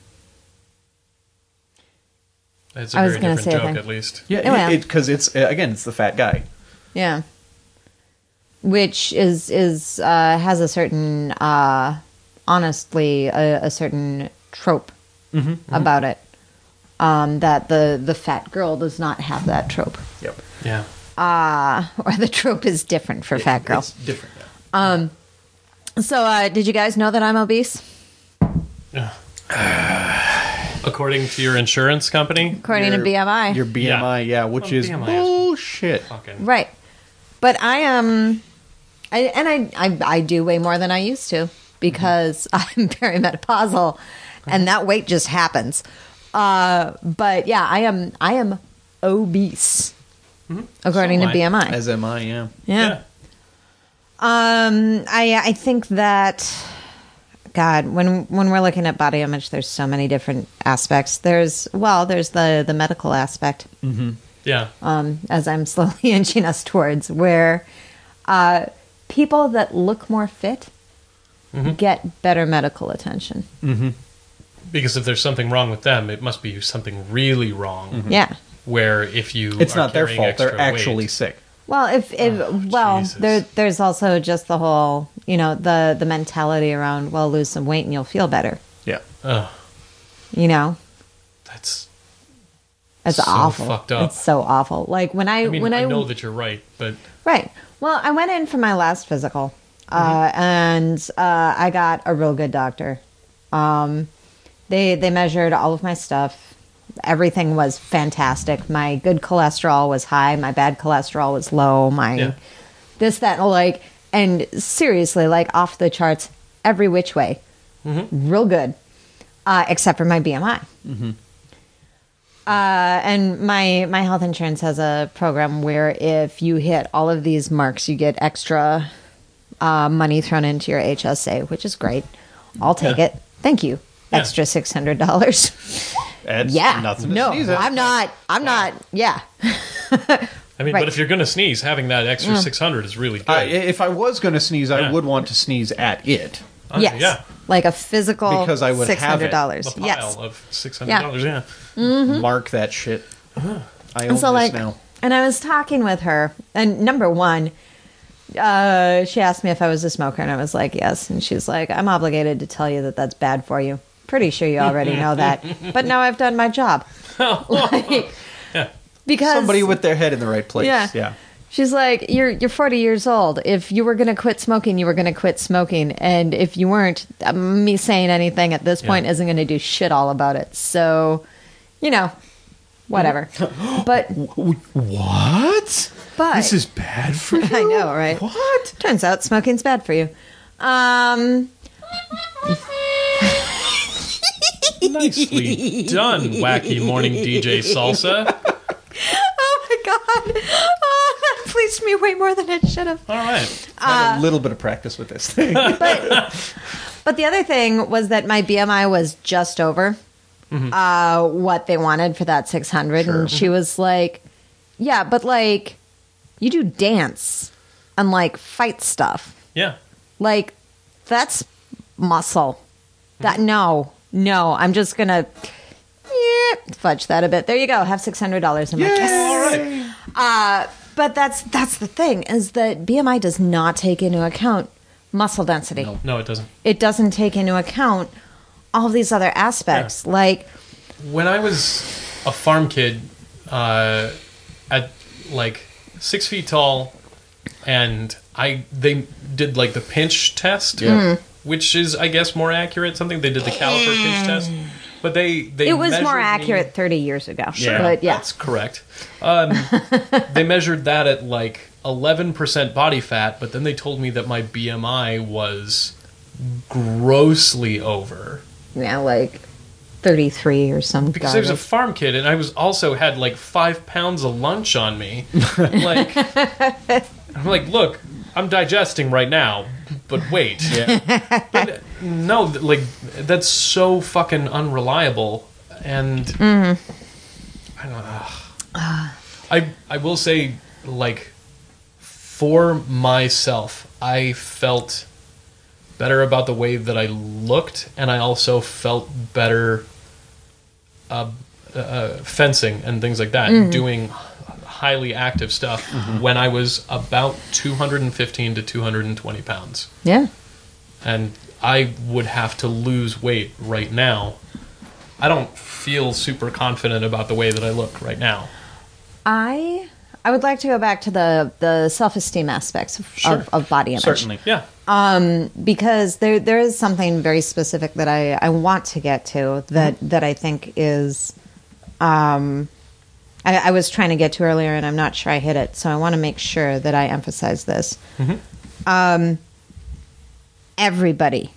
it's a I very different joke, at least. Yeah, because it, it, it's again, it's the fat guy. Yeah. Which is is uh, has a certain, uh, honestly, a, a certain trope mm-hmm, mm-hmm. about it. Um, that the, the fat girl does not have that trope. Yep. Yeah. Uh, or the trope is different for it, fat girl. It's different. Yeah. Um. So, uh, did you guys know that I'm obese? Uh, According to your insurance company? according Your- to B M I. Your B M I, yeah, which Well, is B M I is- bullshit. Fucking. Right. But I am, I, and I, I, I do way more than I used to because I'm perimenopausal and that weight just happens. Uh, but yeah, I am, I am obese according So to am I. B M I. As am I, yeah. Yeah. Yeah. Um, I, I think that, God, when, when we're looking at body image, there's so many different aspects. There's, well, there's the, the medical aspect. Yeah. um, as I'm slowly inching us towards, where uh, people that look more fit get better medical attention. Because if there's something wrong with them, it must be something really wrong. Yeah. Where if you It's are not their carrying fault. They're extra actually weight- sick. Well, if, if Oh, well, Jesus. there there's also just the whole, you know, the the mentality around, well, lose some weight and you'll feel better. Yeah. Ugh, You know, that's. it's So awful. fucked up. It's so awful. Like when I, I mean, when I, I know that you're right, but right. Well, I went in for my last physical, uh, and uh, I got a real good doctor. Um, they they measured all of my stuff. Everything was fantastic. My good cholesterol was high. My bad cholesterol was low. My Yeah. this, that, and like, and seriously, like off the charts, every which way, real good, uh, except for my B M I. Uh, and my my health insurance has a program where if you hit all of these marks, you get extra uh, money thrown into your H S A, which is great. I'll take Yeah. it. Thank you. Yeah. Extra six hundred dollars. That's Yeah. nothing to No, sneeze at. I'm not. I'm not. Yeah. I mean, Right. but if you're gonna sneeze, having that extra six hundred is really good. I, if I was going to sneeze, I Yeah. would want to sneeze at it. Uh, Yes. Yeah. Like a physical Because I would have it. six hundred dollars. A pile Yes. of six hundred dollars. Yeah. Mark that shit. I own And so this like, now. and I was talking with her, and number one, uh, she asked me if I was a smoker, and I was like, yes. And she was like, I'm obligated to tell you that that's bad for you. Pretty sure you already know that, but now I've done my job. Like, Yeah. because Somebody with their head in the right place. Yeah. Yeah. she's like, you're you're forty years old. If you were going to quit smoking, you were going to quit smoking, and if you weren't, uh, me saying anything at this point Yeah. isn't going to do shit all about it. So, you know, whatever. But What? But- This is bad for you? I know, right? What? Turns out smoking's bad for you. Um, Nicely done, wacky morning D J Salsa. oh my god, oh, that pleased me way more than it should have. All right. Uh, Had a little bit of practice with this thing. But but the other thing was that my B M I was just over uh, what they wanted for that six hundred, and she was like, "Yeah, but like, you do dance and like fight stuff, Yeah. like that's muscle. That no, no, I'm just gonna." Yeah, fudge that a bit. There you go. Have six hundred dollars. I'm like, yes. All right. Uh, but that's that's the thing is that B M I does not take into account muscle density. No, it doesn't. It doesn't take into account all of these other aspects. Like, When I was a farm kid, uh, at like six feet tall, and I they did like the pinch test, Yeah. which is I guess more accurate. Something they did the caliper pinch test, but they they it was more measured me- accurate thirty years ago. Sure, But yeah. that's correct. Um, they measured that at like eleven percent body fat, but then they told me that my B M I was grossly over. Yeah, like thirty-three or some Because I was a garbage. farm kid, and I was also had like five pounds of lunch on me. Like, I'm like, look, I'm digesting right now, but wait, Yeah. but no, th- like that's so fucking unreliable, and Mm-hmm. I don't know. I I will say, like, for myself, I felt better about the way that I looked, and I also felt better uh, uh, fencing and things like that, Mm-hmm. doing highly active stuff when I was about two hundred fifteen to two hundred twenty pounds. Yeah. And I would have to lose weight right now. I don't feel super confident about the way that I look right now. I I would like to go back to the, the self-esteem aspects of, Sure. of, of body image. Certainly. Yeah. Um, because there there is something very specific that I, I want to get to that, mm-hmm. that I think is, um, I, I was trying to get to earlier and I'm not sure I hit it. So I want to make sure that I emphasize this. Mm-hmm. Um, everybody,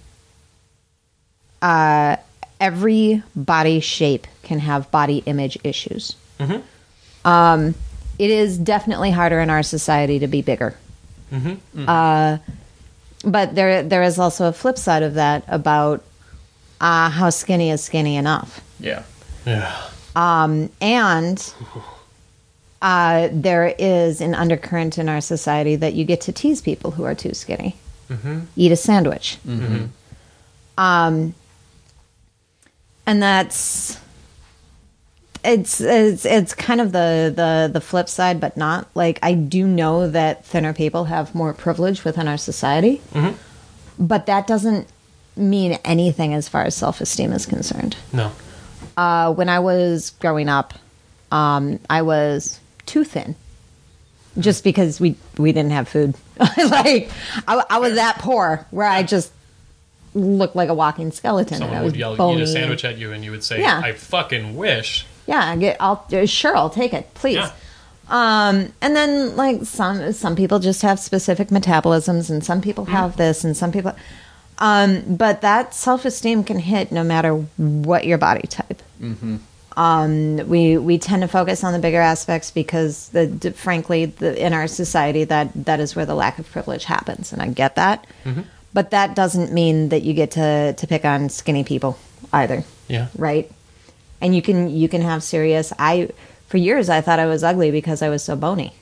uh, every body shape can have body image issues. Mm-hmm. Um, it is definitely harder in our society to be bigger. Mm-hmm. Mm-hmm. Uh, but there, there is also a flip side of that about uh, how skinny is skinny enough. Yeah. Yeah. Um, and uh, there is an undercurrent in our society that you get to tease people who are too skinny. Mm-hmm. Eat a sandwich. Mm-hmm. Um, and that's... It's it's it's kind of the, the, the flip side, but not. Like, I do know that thinner people have more privilege within our society, mm-hmm. but that doesn't mean anything as far as self-esteem is concerned. No. Uh, when I was growing up, um, I was too thin, just because we we didn't have food. Like, I, I was that poor where I just looked like a walking skeleton. Someone and I was would yell, bony eat a sandwich and, at you, and you would say, yeah. I fucking wish. Yeah, I get, I'll sure I'll take it, please. Yeah. Um, and then like some some people just have specific metabolisms, and some people Mm-hmm. have this, and some people. Um, but that self-esteem can hit no matter what your body type. Mm-hmm. Um, we we tend to focus on the bigger aspects because, the, d- frankly, the, in our society, that that is where the lack of privilege happens, and I get that. Mm-hmm. But that doesn't mean that you get to to pick on skinny people either. Yeah. Right. And you can you can have serious. I for years I thought I was ugly because I was so bony.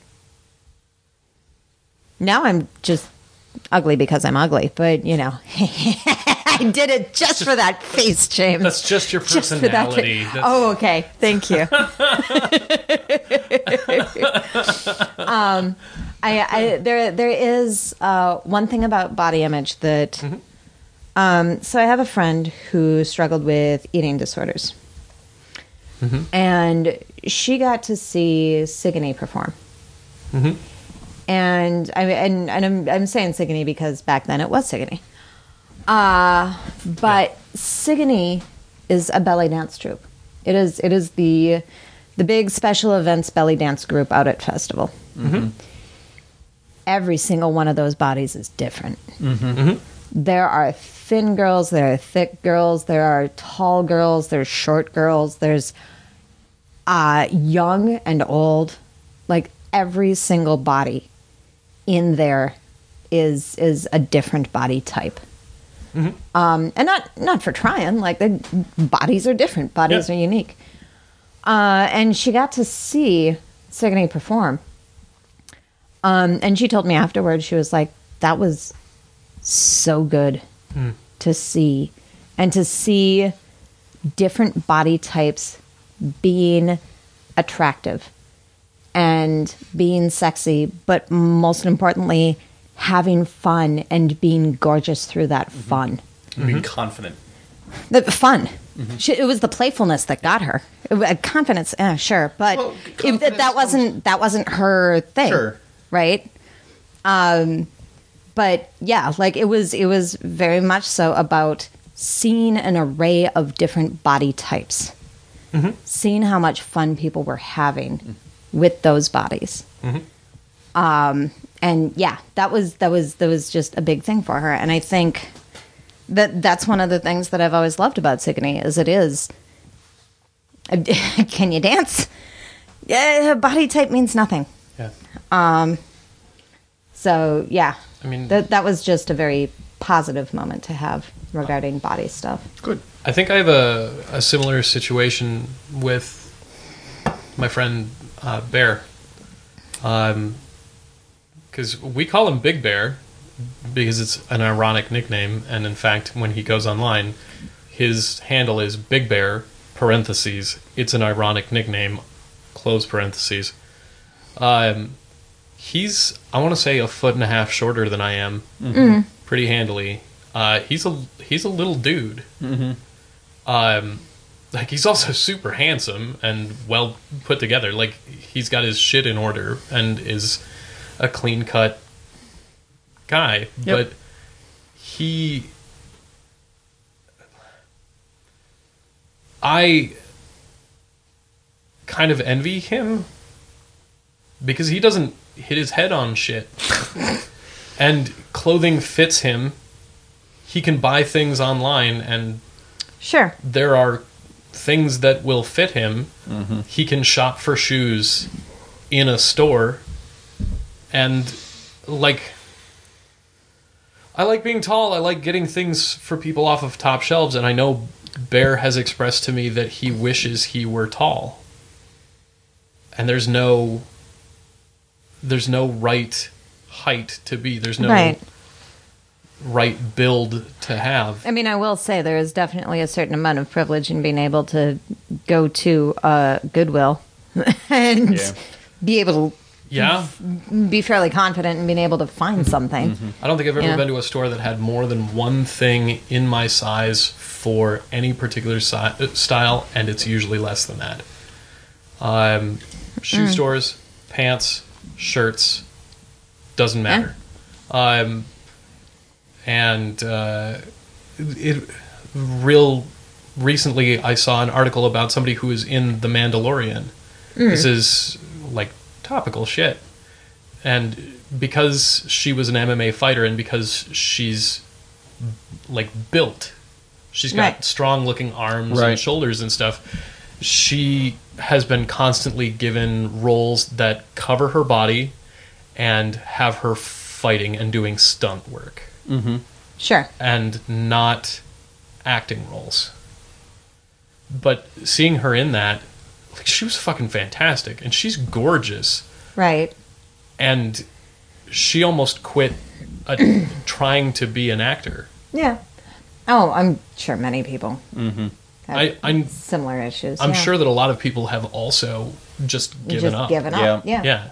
Now I'm just ugly because I'm ugly. But you know, I did it just, just for that face, James. That's just your personality. Just for that. Oh, okay. Thank you. um, I, I there there is uh, one thing about body image that. Mm-hmm. Um, so I have a friend who struggled with eating disorders. Mm-hmm. And she got to see Sigourney perform. Mm-hmm. And I and, and I'm I'm saying Sigourney because back then it was Sigourney. Uh, but yeah. Sigourney is a belly dance troupe. It is it is the the big special events belly dance group out at Festival. Mm-hmm. Every single one of those bodies is different. Mm-hmm. Mm-hmm. There are thin girls, there are thick girls, there are tall girls, there's short girls, there's uh, young and old. Like, every single body in there is is a different body type. Mm-hmm. Um, and not not for trying, like, the bodies are different, bodies yeah. are unique. Uh, and she got to see Sigourney perform. Um, and she told me afterwards, she was like, that was so good mm. to see, and to see different body types being attractive and being sexy, but most importantly, having fun and being gorgeous through that mm-hmm. fun. Mm-hmm. Being confident. The fun. Mm-hmm. She, it was the playfulness that got her. It, confidence, eh, sure, but well, if, that, that wasn't that wasn't her thing, sure. right? Um. But yeah, like it was, it was very much so about seeing an array of different body types, mm-hmm. seeing how much fun people were having mm-hmm. with those bodies. Mm-hmm. Um, and yeah, that was, that was, that was just a big thing for her. And I think that that's one of the things that I've always loved about Sigourney is it is, can you dance? Yeah, body type means nothing. Yeah. Um, so yeah. I mean, that that was just a very positive moment to have regarding body stuff. Good. I think I have a, a similar situation with my friend uh, Bear. Um, because we call him Big Bear because it's an ironic nickname, and in fact, when he goes online, his handle is Big Bear, parentheses, it's an ironic nickname, close parentheses. Um... He's, I want to say, a foot and a half shorter than I am, mm-hmm. pretty handily. Uh, he's a he's a little dude. Mm-hmm. Um, like he's also super handsome and well put together. Like he's got his shit in order and is a clean cut guy. Yep. But he I kind of envy him because he doesn't hit his head on shit. And clothing fits him. He can buy things online, and Sure. there are things that will fit him. Mm-hmm. He can shop for shoes in a store. And, like, I like being tall. I like getting things for people off of top shelves, and I know Bear has expressed to me that he wishes he were tall. And there's no there's no right height to be. There's no Right. right build to have. I mean, I will say there is definitely a certain amount of privilege in being able to go to uh, Goodwill and Yeah. be able Yeah. to be fairly confident in being able to find something. I don't think I've ever Yeah. been to a store that had more than one thing in my size for any particular si- style, and it's usually less than that. Um, shoe Mm. stores, pants, shirts, doesn't matter. Um, and uh, it real recently, I saw an article about somebody who is in The Mandalorian. This is like topical shit. And because she was an M M A fighter and because she's like built, she's got Right. strong looking arms Right. and shoulders and stuff, she has been constantly given roles that cover her body and have her fighting and doing stunt work Mm-hmm. Sure. and not acting roles. But seeing her in that, like, she was fucking fantastic, and she's gorgeous. Right. And she almost quit a, trying to be an actor. Yeah. Oh, I'm sure many people Mm-hmm. have I, I'm similar issues. I'm yeah. sure that a lot of people have also just given just up. given up. Yeah. Yeah. Yeah,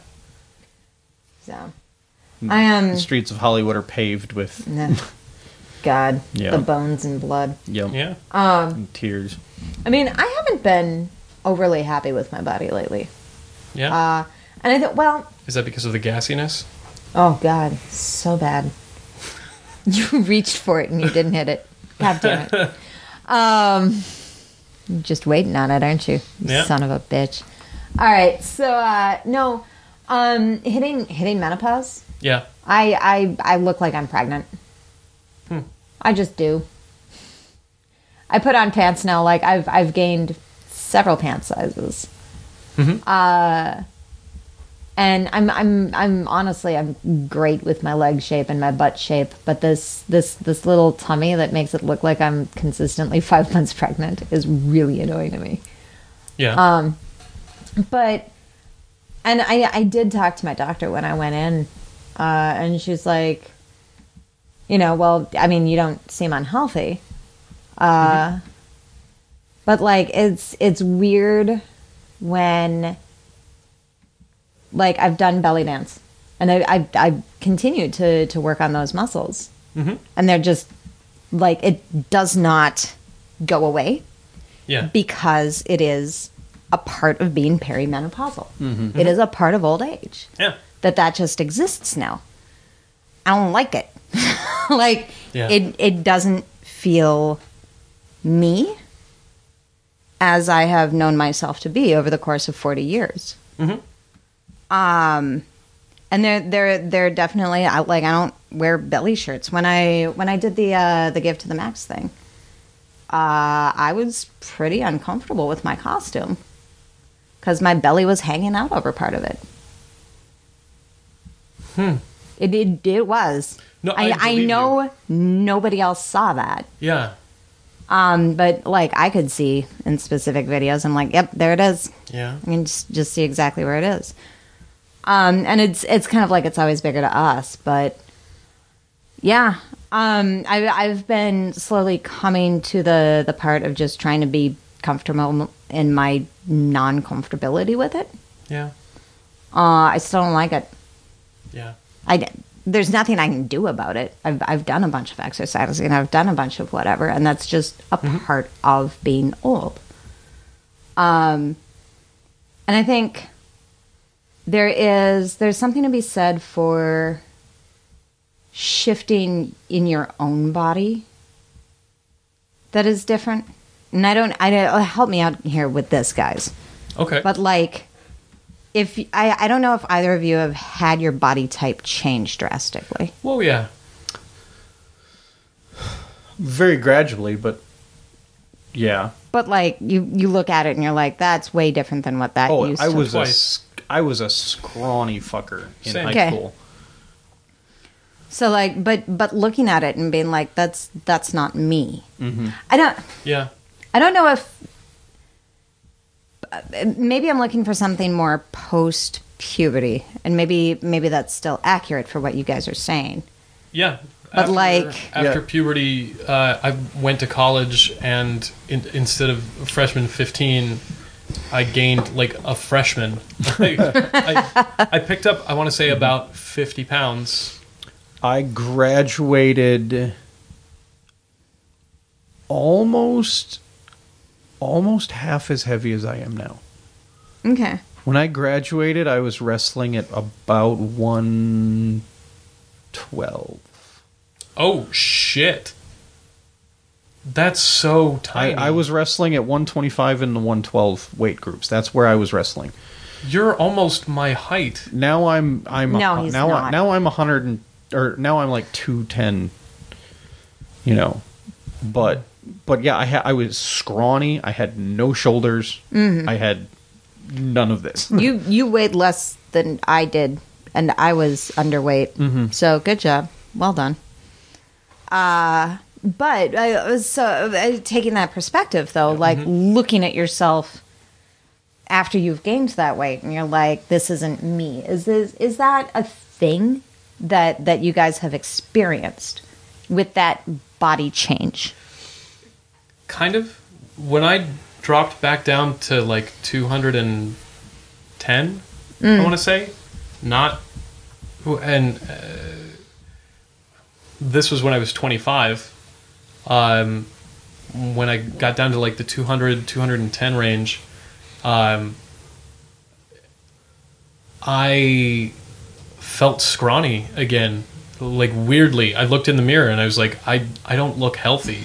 So, I am. The streets of Hollywood are paved with No. God, Yeah. the bones and blood. yum, yeah. Um, tears. I mean, I haven't been overly happy with my body lately. Yeah. Uh, and I thought, well, Is that because of the gassiness? oh God, so bad. You reached for it and you didn't hit it. God damn it. Um, you're just waiting on it, aren't you? You Yeah. Son of a bitch. All right, so uh, no, um, hitting hitting menopause. Yeah. I I I look like I'm pregnant. Hmm. I just do. I put on pants now. Like I've I've gained several pant sizes. Mhm. Uh, and I'm I'm I'm honestly I'm great with my leg shape and my butt shape, but this this this little tummy that makes it look like I'm consistently five months pregnant is really annoying to me. Yeah. Um, but, and I, I did talk to my doctor when I went in, uh, and she's like, you know, well, I mean, you don't seem unhealthy. Uh, Mm-hmm. but like, it's, it's weird when, like, I've done belly dance and I, I, I continue to, to work on those muscles Mhm. and they're just like, it does not go away Yeah. because it is a part of being perimenopausal. It is a part of old age. Yeah. That that just exists now. I don't like it. Like Yeah. it it doesn't feel me as I have known myself to be over the course of forty years. Mhm. Um and they're they're they're definitely I like I don't wear belly shirts. When I when I did the uh the Give to the Max thing, uh I was pretty uncomfortable with my costume because my belly was hanging out over part of it. Hmm. It it, it was. No, I, I I believe know you. nobody else saw that. Yeah. Um, but like I could see in specific videos, I'm like, yep, there it is. Yeah. I can just just see exactly where it is. Um, and it's it's kind of like it's always bigger to us, but yeah. Um, I, I've been slowly coming to the the part of just trying to be comfortable in my non-comfortability with it. Yeah. Uh, I still don't like it. Yeah. I there's nothing I can do about it. I've I've done a bunch of exercises and I've done a bunch of whatever, and that's just a part of being old. Um, and I think there is there's something to be said for shifting in your own body that is different? And I don't, I don't, help me out here with this, guys. Okay. But like, if I, I don't know if either of you have had your body type change drastically. Well, yeah. Very gradually, but yeah. But like, you, you look at it and you're like, that's way different than what that Oh, used I to. was a, Twice. sc- I was a scrawny fucker in Same. high Okay. school. So like, but but looking at it and being like, that's that's not me. Mm-hmm. I don't. Yeah. I don't know if maybe I'm looking for something more post puberty, and maybe maybe that's still accurate for what you guys are saying. Yeah. But after, like- after Yeah. puberty, uh, I went to college, and in, instead of freshman fifteen, I gained like a freshman. I, I, I picked up, I want to say, about fifty pounds. I graduated almost almost half as heavy as I am now. Okay. When I graduated, I was wrestling at about one twelve. Oh shit! That's so I, tiny. I was wrestling at one twenty-five in the one twelve weight groups. That's where I was wrestling. You're almost my height. Now I'm I'm No, a, he's now I, not. now I'm a hundred and or now I'm like two ten. You know, but but yeah, I ha- I was scrawny. I had no shoulders. Mm-hmm. I had none of this. You you weighed less than I did, and I was underweight. Mm-hmm. So good job, well done. Uh but I was so uh, taking that perspective though, like looking at yourself after you've gained that weight, and you're like, "This isn't me." Is this is that a thing that that you guys have experienced with that body change? Kind of. When I dropped back down to like two hundred ten, I want to say, not, and uh, this was when I was twenty-five. Um, when I got down to like the two hundred, two hundred ten range, um, I felt scrawny again. Like weirdly, I looked in the mirror and I was like, I I don't look healthy.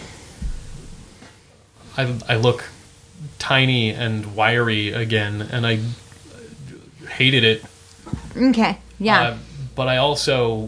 I I look tiny and wiry again, and I hated it. Okay, yeah. Uh, but I also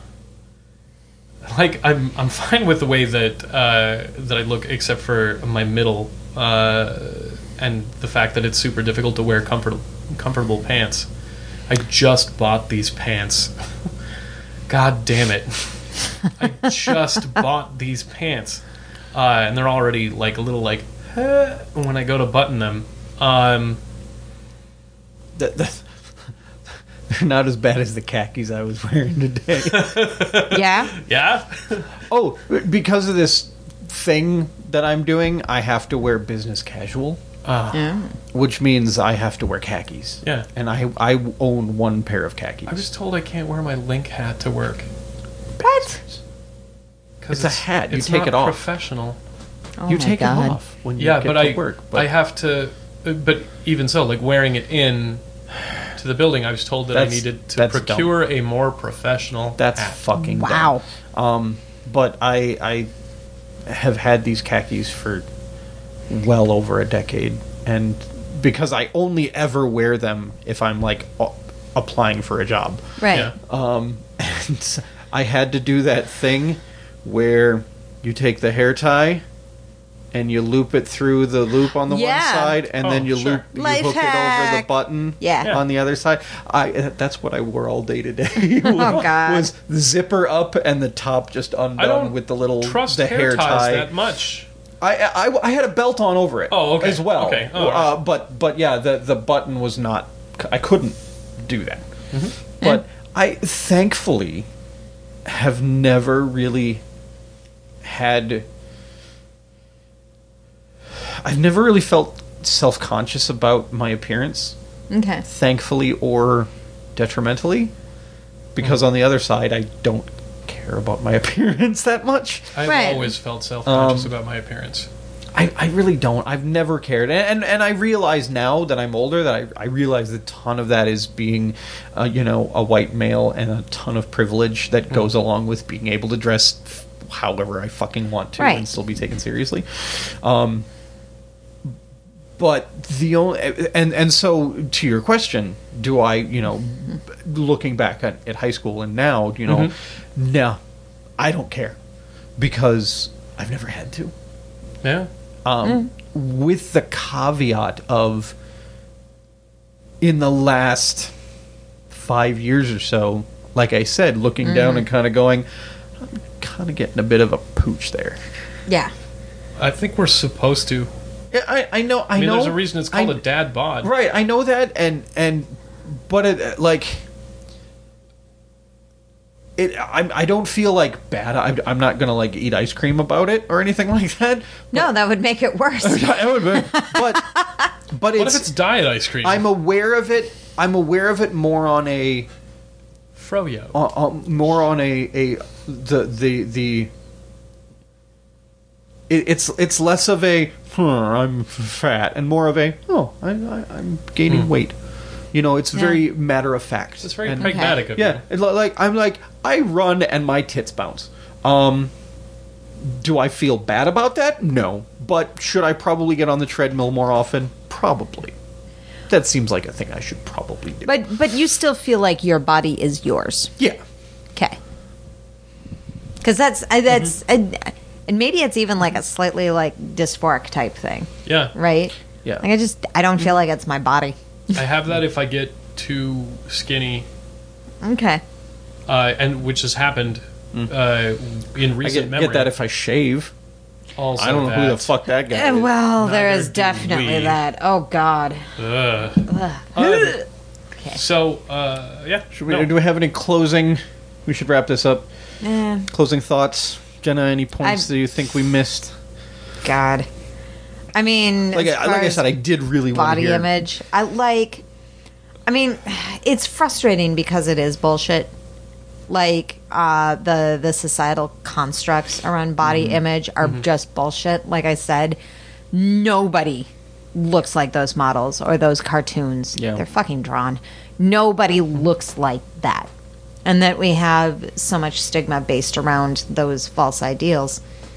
like I'm I'm fine with the way that uh, that I look, except for my middle uh, and the fact that it's super difficult to wear comfort comfortable pants. I just bought these pants. God damn it! I just bought these pants, uh, and they're already like a little like eh, when I go to button them. Um, That- that- they're not as bad as the khakis I was wearing today. Yeah. yeah. Oh, because of this thing that I'm doing, I have to wear business casual, Uh, Yeah. which means I have to wear khakis. Yeah. And I I own one pair of khakis. I was told I can't wear my link hat to work. What? 'Cause It's a hat. You it's take not it off. Professional. Oh you my take God. it off when you Yeah, get but to I work. I have to. uh, But even so, like wearing it in to the building, I was told that I That's- needed to that's procure a more professional. That's hat. fucking Wow. dumb. Um, but I I have had these khakis for well over a decade, and because I only ever wear them if I'm like a- applying for a job. Right. Yeah. Um, and I had to do that thing where you take the hair tie and you loop it through the loop on the Yeah. one side, and Oh, then you sure. loop you Life hook it over hack. the button Yeah. Yeah. on the other side. I that's what I wore all day today. Oh, God. Was the zipper up and the top just I undone don't with the little trust the hair, hair ties tie. that much. I, I I had a belt on over it. Oh, okay. As well. Okay. Oh, all right. uh, but but yeah, the the button was not. I couldn't do that. Mm-hmm. But I thankfully have never really had. I've never really felt self conscious about my appearance, Okay. thankfully or detrimentally, because Mm. on the other side, I don't care about my appearance that much. I've Right. always felt self conscious Um, about my appearance. I, I really don't. I've never cared, and, and and I realize now that I'm older that I I realize a ton of that is being, uh, you know, a white male, and a ton of privilege that Mm. goes along with being able to dress f- however I fucking want to Right. and still be taken seriously. Um, but the only and and so to your question, do I, you know, looking back at, at high school and now, you know, Mm-hmm. no, I don't care because I've never had to. Yeah. Um, with the caveat of in the last five years or so, like I said, looking down and kind of going, I'm kind of getting a bit of a pooch there. Yeah. I think we're supposed to. Yeah, I, I know, I, I mean, know. there's a reason it's called I- a dad bod. Right, I know that, and and but it like it. I I don't feel like bad. I'm, I'm not gonna like eat ice cream about it or anything like that. No, that would make it worse. It would be. But but What it's, if it's diet ice cream? I'm aware of it. I'm aware of it more on a Froyo. on, on, more on a a the the the. It, it's it's less of a huh, I'm fat and more of a oh I, I, I'm gaining weight. You know, it's very matter of fact. It's very And- pragmatic of Yeah, you. it's li- like I'm like I run and my tits bounce. Um, do I feel bad about that? No, but should I probably get on the treadmill more often? Probably. That seems like a thing I should probably do. But but you still feel like your body is yours. yeah, Okay. Because that's I that's Mm-hmm. I, and maybe it's even like a slightly like dysphoric type thing, Yeah. right? Yeah. Like I just I don't feel like it's my body. I have that if I get too skinny, Okay. uh, and which has happened uh, in Mm. I recent get, memory. get that if I shave. Also I don't know who the that. fuck that guy Uh, is. well, there Neither is do definitely we. that. Oh God. Ugh. Ugh. Uh, So, uh, yeah. Should we, no. Do we have any closing? We should wrap this up. Eh, Closing thoughts, Jenna. Any points I- that you think we missed? God. I mean, Like, as I, far like I as said, I did really want to body hear. image. I like. I mean, it's frustrating because it is bullshit. Like uh, the the societal constructs around body Mm-hmm. image are just bullshit. Like I said, nobody looks like those models or those cartoons. Yeah. They're fucking drawn. Nobody looks like that. And that we have so much stigma based around those false ideals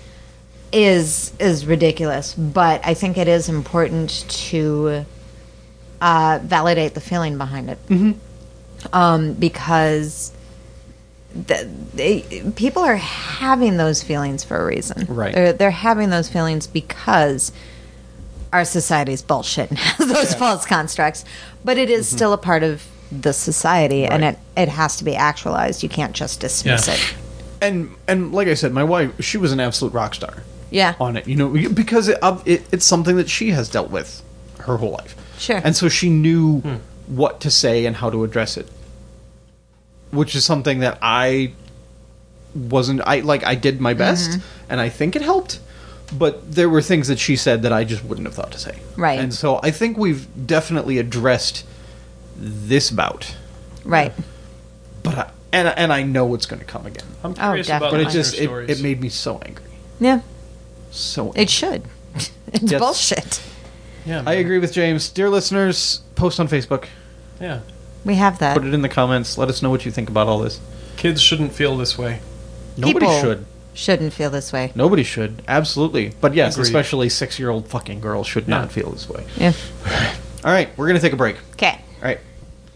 is is ridiculous. But I think it is important to uh, validate the feeling behind it, mm-hmm. um, because the, they, people are having those feelings for a reason. Right. They're they're having those feelings because our society's bullshit and has those false constructs. But it is still a part of the society, and Right. it it has to be actualized. You can't just dismiss Yeah. it. And and like I said, my wife, she was an absolute rock star Yeah. on it. You know, because it, of- it, it's something that she has dealt with her whole life. Sure. And so she knew what to say and how to address it, which is something that I wasn't. I like. I did my best, Mm-hmm. and I think it helped. But there were things that she said that I just wouldn't have thought to say. Right. And so I think we've definitely addressed this bout. Right. But I, and and I know it's going to come again. I'm curious about But definitely. it just it, stories. it made me so angry. Yeah. So angry. It should. It's Yes. bullshit. Yeah, I man. agree with James. Dear listeners, post on Facebook. Yeah. We have that. Put it in the comments. Let us know what you think about all this. Kids shouldn't feel this way. Nobody People should. Shouldn't feel this way. Nobody should. Absolutely. But yes, Agreed. especially six-year-old fucking girls should Yeah. not feel this way. Yeah. All right, we're going to take a break. Okay. All right.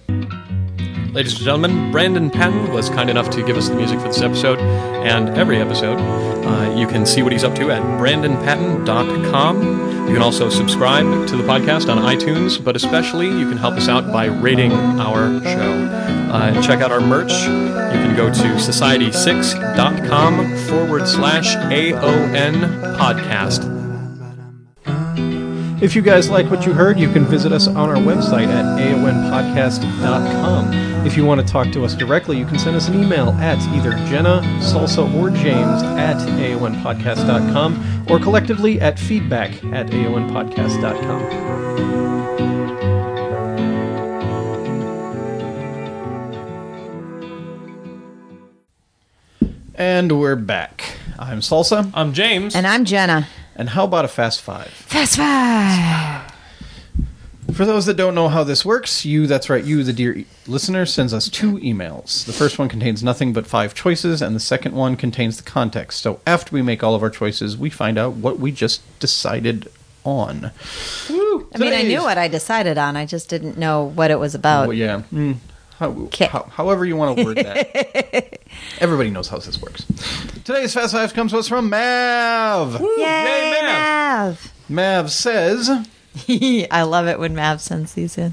Ladies and gentlemen, Brandon Patton was kind enough to give us the music for this episode and every episode. Uh, you can see what he's up to at brandon patton dot com. You can also subscribe to the podcast on iTunes, but especially you can help us out by rating our show. Uh, check out our merch. You can go to society six dot com forward slash A O N podcast. If you guys like what you heard, you can visit us on our website at A O N podcast dot com. If you want to talk to us directly, you can send us an email at either Jenna, Salsa, or James at A O N podcast dot com, or collectively at feedback at A O N podcast dot com. And we're back. I'm Salsa. I'm James. And I'm Jenna. And how about a fast five? Fast five. For those that don't know how this works, you, that's right, you, the dear e- listener, sends us two emails. The first one contains nothing but five choices, and the second one contains the context. So after we make all of our choices, we find out what we just decided on. Woo! I mean, I Today's- knew what I decided on. I just didn't know what it was about. Well, yeah. Mm, how, 'Kay. how, however you want to word that. Everybody knows how this works. Today's Fast Five comes to us from Mav. Yay, Yay, Mav! Mav says... I love it when Mav sends these in.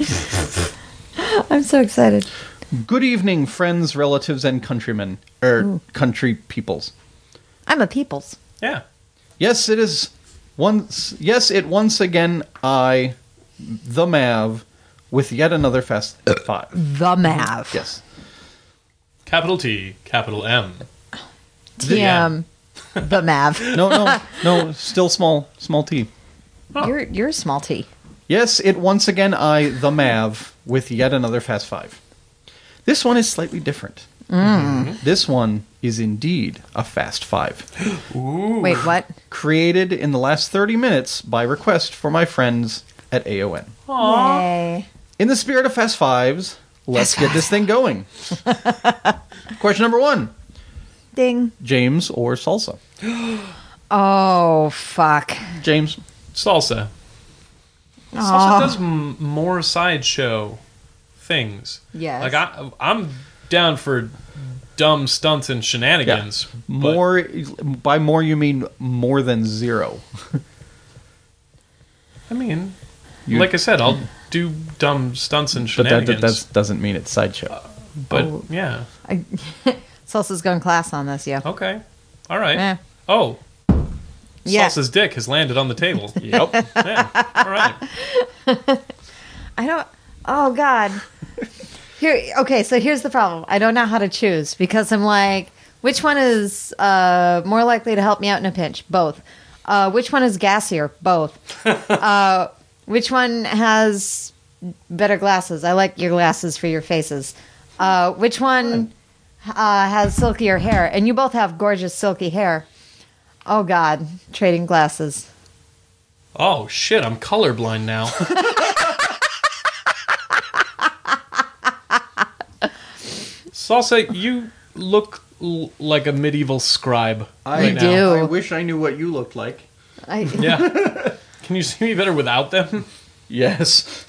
I'm so excited. Good evening, friends, relatives, and countrymen. Er, country peoples. I'm a peoples. Yeah. Yes, it is once. Yes, it once again. I, the Mav, with yet another Fast Five. The Mav. Yes. Capital T, capital M. T M. The Mav. No, no, no. Still small, small T. You're you're a small T. Yes, it once again. I, the Mav, with yet another Fast Five. This one is slightly different. Mm. This one is indeed a Fast Five. Ooh. Wait, what? Created in the last thirty minutes by request for my friends at A O N. Aw. Yay. In the spirit of Fast Fives, let's Fast get this thing going. Question number one. Ding. James or salsa? Oh, fuck. James. Salsa. Aw. Salsa does m- more sideshow things. Yes. Like, I, I'm down for dumb stunts and shenanigans. but- More, by more you mean more than zero. I mean, You- like I said, I'll do dumb stunts and But that, shenanigans. that that's, doesn't mean it's sideshow. but, Oh. yeah. I, Salsa's going class on this, yo. Okay. All right. Yeah. Oh. Yeah. Salsa's dick has landed on the table. Yep. Yeah. All right. I don't. Oh God. Here. Okay. So here's the problem. I don't know how to choose because I'm like, which one is uh, more likely to help me out in a pinch? Both. Uh, which one is gassier? Both. uh, which one has better glasses? I like your glasses for your faces. Uh, which one uh, has silkier hair? And you both have gorgeous silky hair. Oh God, trading glasses. Oh, shit. I'm colorblind now. Salsa, you look l- like a medieval scribe I right now. do. I wish I knew what you looked like. I, Yeah. Can you see me better without them? Yes.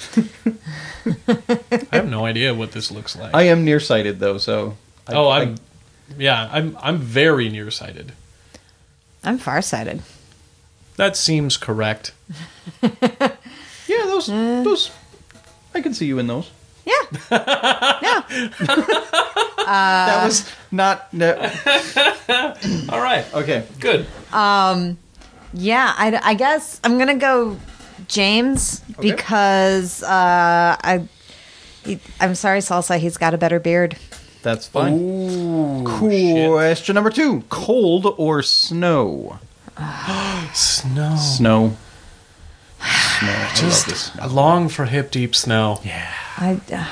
I have no idea what this looks like. I am nearsighted, though, so... I, oh, I- I'm... Yeah, I'm I'm very nearsighted. I'm farsighted. That seems correct. yeah, those... those... I can see you in those. Yeah. Yeah. that was not... No. All right. Okay. Good. Yeah, I, I guess I'm gonna go James Okay. because uh, I, he, I'm sorry, Salsa. He's got a better beard. That's fine. Ooh, shit. Question number two. Cold or snow? Snow. Snow. Snow. I Just love this. I long for hip deep snow. Yeah. I, uh,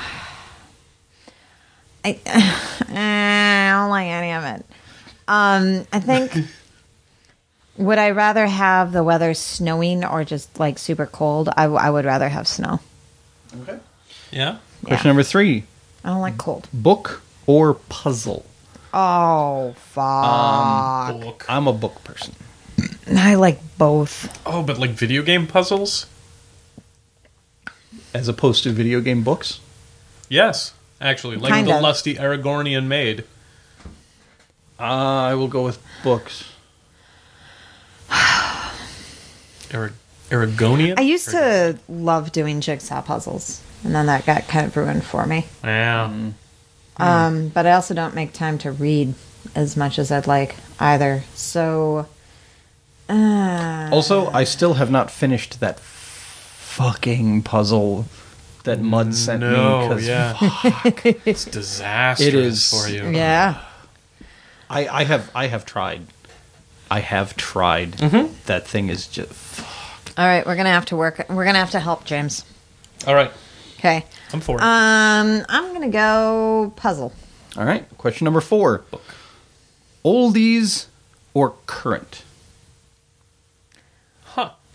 I, I don't like any of it. Um, I think. Would I rather have the weather snowing or just like super cold? I, w- I would rather have snow. Okay. Yeah. Question Yeah. number three. I don't like cold. Book or puzzle? Oh fuck! Book. I'm a book person. I like both. Oh, but like video game puzzles? As opposed to video game books? Yes, actually, like Kind the of. lusty Aragornian maid. Uh, I will go with books. Arag- Aragonian. I used to love doing jigsaw puzzles, and then that got kind of ruined for me. Yeah. Um, but I also don't make time to read as much as I'd like either. So, uh, Also, I still have not finished that fucking puzzle that Mud sent me. No, 'cause yeah. It's disastrous It is. for you. yeah. I, I have I have tried. I have tried. Mm-hmm. That thing is just... All right, we're gonna have to work. We're gonna have to help James. All right. Okay. I'm for it. Um, I'm gonna go puzzle. All right. Question number four. Book. Oldies or current?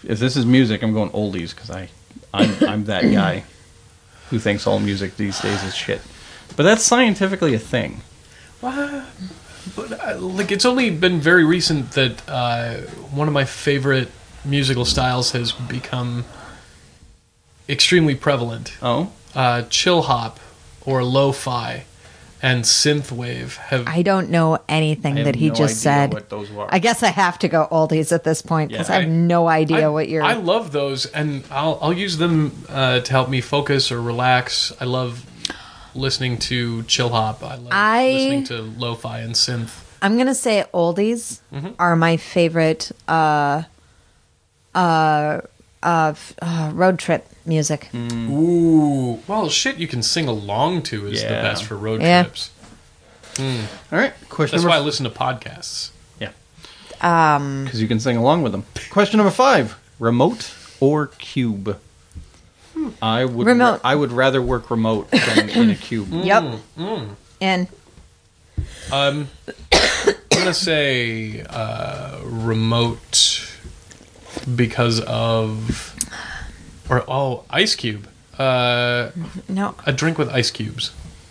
if this is music, I'm going oldies because I, I'm, I'm that guy who thinks all music these days is shit. But that's scientifically a thing. What? But uh, like, it's only been very recent that uh, one of my favorite musical styles has become extremely prevalent. Oh, Uh, chill hop or lo-fi and synthwave have. I don't know anything I have that he no just idea said. what those are. I guess I have to go oldies at this point because Yeah, I have I- no idea I, what you're. I love those, and I'll I'll use them uh, to help me focus or relax. I love listening to chill hop. I love I- listening to lo-fi and synth. I'm gonna say oldies Mm-hmm. are my favorite uh, uh, uh, f- uh, road trip music. Mm. Ooh, well, shit, you can sing along to is the Yeah. best for road Yeah. trips. all right. Question That's number why I listen to podcasts. Yeah. Um, Because you can sing along with them. Question number five: remote or cube? I would. Remote. I would rather work remote than in a cube. Yep. And Um, I'm gonna say uh, remote because of, or oh, Ice Cube. Uh, no, a drink with ice cubes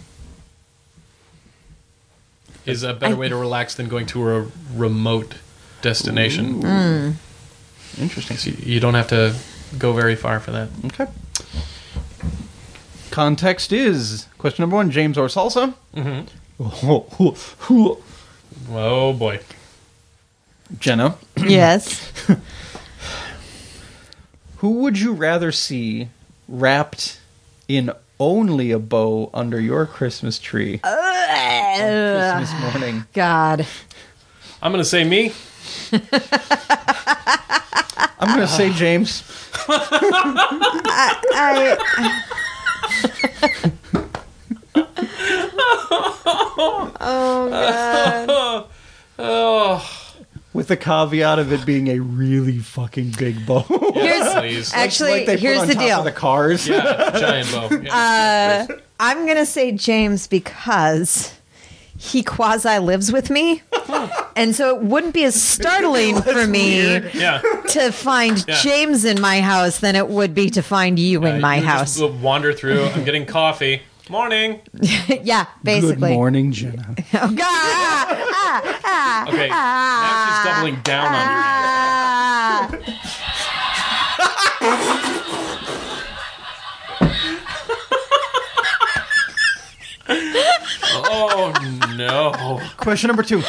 is a better I- way to relax than going to a remote destination. Mm. Interesting. So you don't have to go very far for that. Okay. Context is question number one: James or salsa? Mm-hmm. Oh boy. Jenna, yes. who would you rather see wrapped in only a bow under your Christmas tree on Christmas morning? God. I'm gonna say me. I'm going to say James. I, oh God. Oh, With the caveat of it being a really fucking big bow. yes, please. Actually, Like they put here's on the top deal. of the cars. Yeah, giant bow. Yeah. Uh, I'm gonna say James because he quasi lives with me, and so it wouldn't be as startling for me yeah. to find Yeah. James in my house than it would be to find you in Uh, my you house. Just wander through. I'm getting coffee. Morning. Yeah, basically. Good morning, Jenna. Oh God! Ah, ah, ah, Okay, now she's doubling down on you. ah. Oh no. Question number two.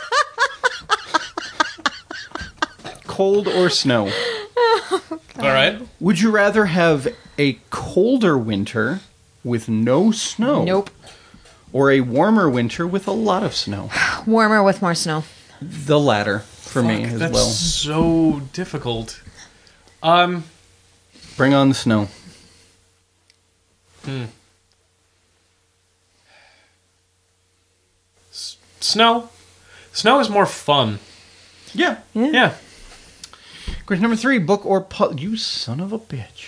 Cold or snow? All right. Would you rather have a colder winter with no snow? Nope. Or a warmer winter with a lot of snow? Warmer with more snow. The latter for me Fuck, as that's well. so difficult. Um. Bring on the snow. S- snow. Snow is more fun. Yeah. Yeah. Question number three: book or pu- you son of a bitch.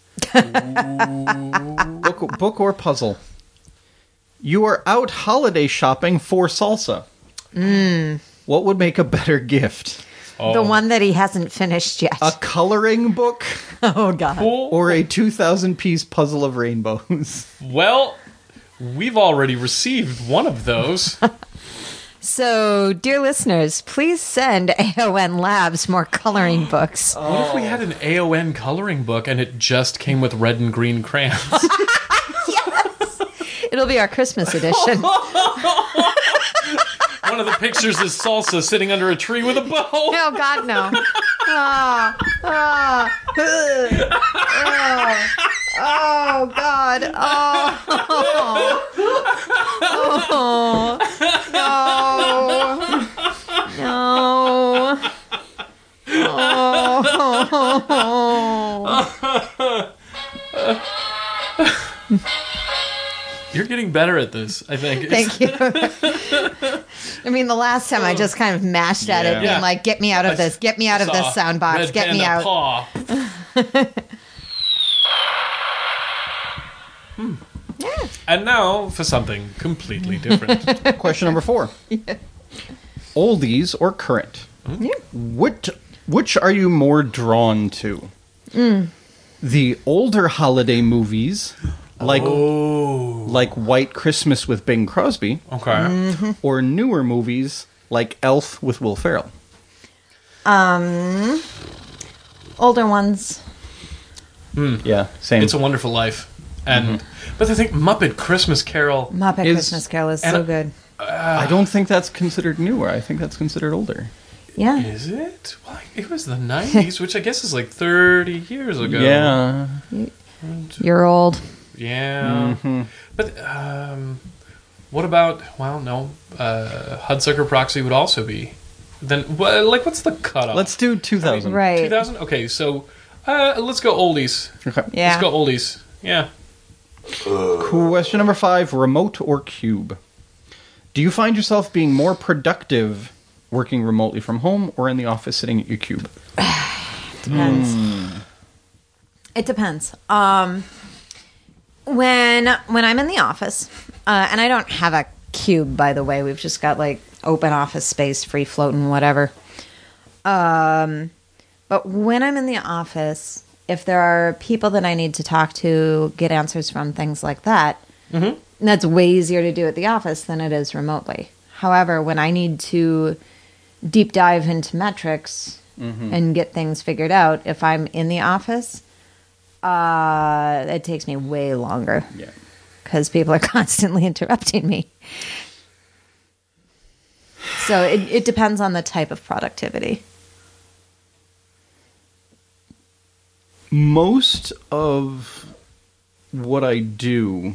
book, book or puzzle. You are out holiday shopping for salsa. Mm. What would make a better gift? Oh. The one that he hasn't finished yet. A coloring book Oh God. Cool. or a two thousand piece puzzle of rainbows? Well, we've already received one of those. So, dear listeners, please send A O N Labs more coloring books. What if we had an A O N coloring book and it just came with red and green crayons? It'll be our Christmas edition. One of the pictures is Salsa sitting under a tree with a bow. Oh God, no! Oh, oh, ugh. oh, oh God! Oh, oh, no, no, oh. You're getting better at this, I think. Thank you. I mean, the last time I just kind of mashed at it, Yeah. being Yeah. like, "Get me out of this! Get me out of Saw this sound box! Red Get me Panda out!" Paw. Hmm. And now for something completely different. Question number four. Oldies or current? Yeah. What Which are you more drawn to? Mm. The older holiday movies, like Oh. like White Christmas with Bing Crosby, Okay. Mm-hmm. or newer movies like Elf with Will Ferrell? Um, older ones. Yeah, same. It's a Wonderful Life. And but I think Muppet Christmas Carol. Muppet Is- Christmas Carol is and- so good. I don't think that's considered newer. I think that's considered older. Yeah. Is it? Well, it was the nineties, which I guess is like thirty years ago. Yeah. You're old. Yeah. But um, what about, well, no, uh, Hudsucker Proxy would also be. Then, well, like, what's the cutoff? Let's do two thousand. Right. two thousand? Okay, so uh, let's go oldies. Okay. Yeah. Let's go oldies. Yeah. Question number five, remote or cube? Do you find yourself being more productive working remotely from home or in the office sitting at your cube? Depends. It depends. Um, when when I'm in the office, uh, and I don't have a cube, by the way, we've just got like open office space, free floating, whatever. Um, but when I'm in the office, if there are people that I need to talk to, get answers from, things like that, that's way easier to do at the office than it is remotely. However, when I need to deep dive into metrics and get things figured out, if I'm in the office, uh, it takes me way longer Yeah. because people are constantly interrupting me. So it, it depends on the type of productivity. Most of what I do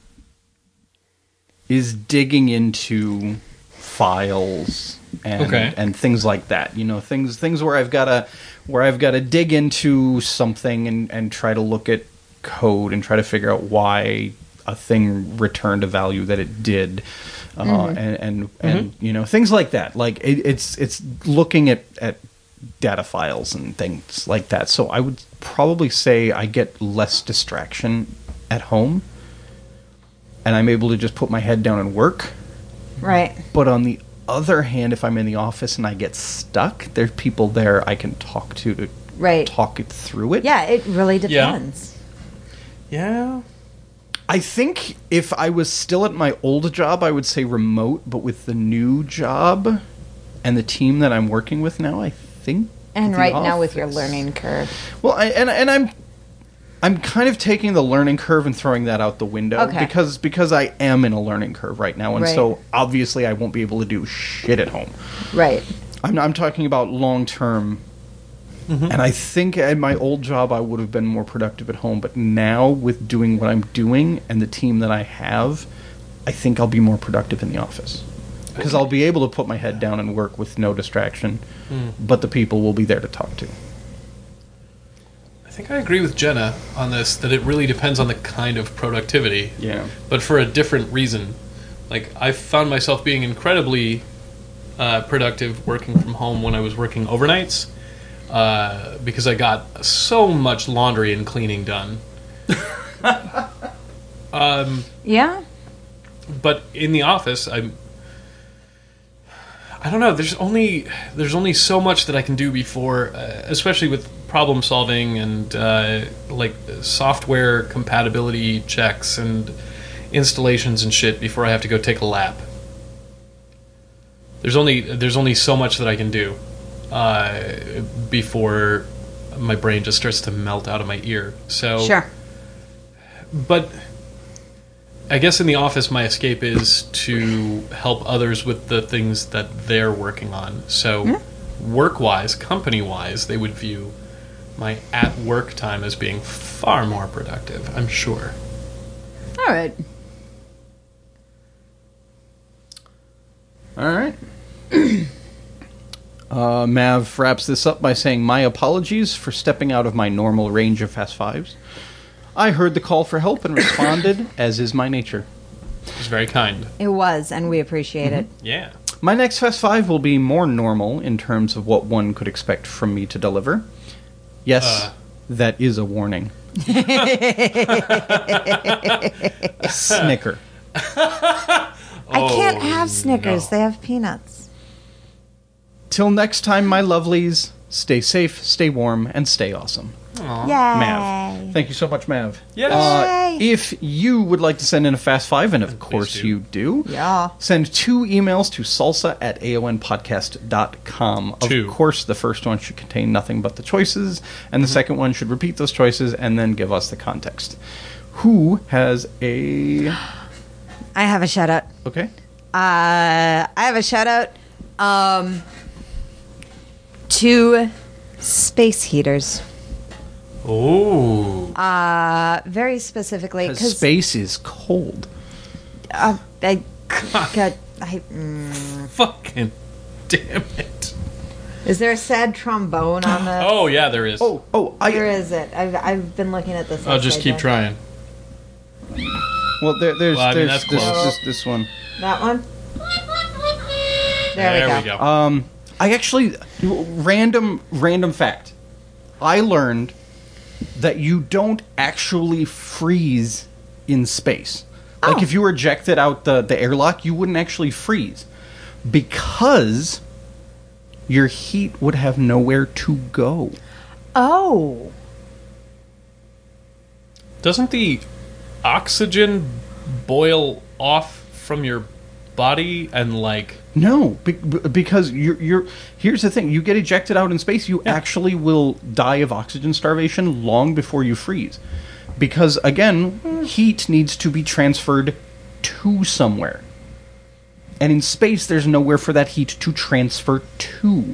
is digging into files and Okay. and things like that. You know, things things where I've got to where I've got to dig into something and and try to look at code and try to figure out why a thing returned a value that it did. Uh, and and, and you know, things like that. Like it, it's it's looking at at data files and things like that. So I would probably say I get less distraction at home, and I'm able to just put my head down and work. Right. But on the other hand, if I'm in the office and I get stuck, there's people there I can talk to to Right. talk it through it. Yeah, it really Yeah. depends. Yeah. I think if I was still at my old job, I would say remote, but with the new job and the team that I'm working with now, I think And the right now with your office. learning curve. Well, I, and and I'm I'm kind of taking the learning curve and throwing that out the window Okay. because because I am in a learning curve right now, and Right. so obviously I won't be able to do shit at home. Right. I'm I'm talking about long term. And I think at my old job I would have been more productive at home, but now with doing what I'm doing and the team that I have, I think I'll be more productive in the office. Because I'll be able to put my head down and work with no distraction, but the people will be there to talk to. I think I agree with Jenna on this, that it really depends on the kind of productivity. Yeah. But for a different reason. Like, I found myself being incredibly uh, productive working from home when I was working overnights. Uh, because I got so much laundry and cleaning done. um, Yeah. but in the office, I'm. I don't know. There's only there's only so much that I can do before, uh, especially with problem solving and uh, like software compatibility checks and installations and shit before I have to go take a lap. There's only there's only so much that I can do uh, before my brain just starts to melt out of my ear. So Sure. but I guess in the office, my escape is to help others with the things that they're working on. So, work-wise, company-wise, they would view my at-work time as being far more productive, I'm sure. All right. All right. uh, Mav wraps this up by saying, "My apologies for stepping out of my normal range of Fast Fives. I heard the call for help and responded, as is my nature. It was very kind. It was, and we appreciate it. Yeah. My next Fast Five will be more normal in terms of what one could expect from me to deliver. Yes, Uh. that is a warning. Snicker. I can't have Snickers. no. They have peanuts. Till next time, my lovelies, stay safe, stay warm, and stay awesome. Aw. Yay. Mav. Thank you so much, Mav. Yes. Uh, Yay. if you would like to send in a Fast Five, and of course do. you do, Yeah. send two emails to salsa at aonpodcast dot com. Two. Of course, the first one should contain nothing but the choices, and the Mm-hmm. second one should repeat those choices and then give us the context. Who has a... I have a shout out. Okay. Uh, I have a shout out um, to space heaters. Oh. Uh, very specifically Because because space is cold. uh, I got. I, mm, Fucking damn it. is there a sad trombone on the? Oh, yeah, there is. Oh, oh, I... Where is it? I've I've been looking at this. I'll just upside keep down. trying. Well, there, there's, Well, I mean, there's that's this, close. this, this one. That one. There, There we go. we go. Um, I actually random random fact. I learned that you don't actually freeze in space. Like Oh. if you were ejected out the the airlock, you wouldn't actually freeze because your heat would have nowhere to go. Oh, Doesn't the oxygen boil off from your body and, like... No, be- be- because you're, you're. Here's the thing: you get ejected out in space, you actually will die of oxygen starvation long before you freeze, because again, heat needs to be transferred to somewhere, and in space, there's nowhere for that heat to transfer to.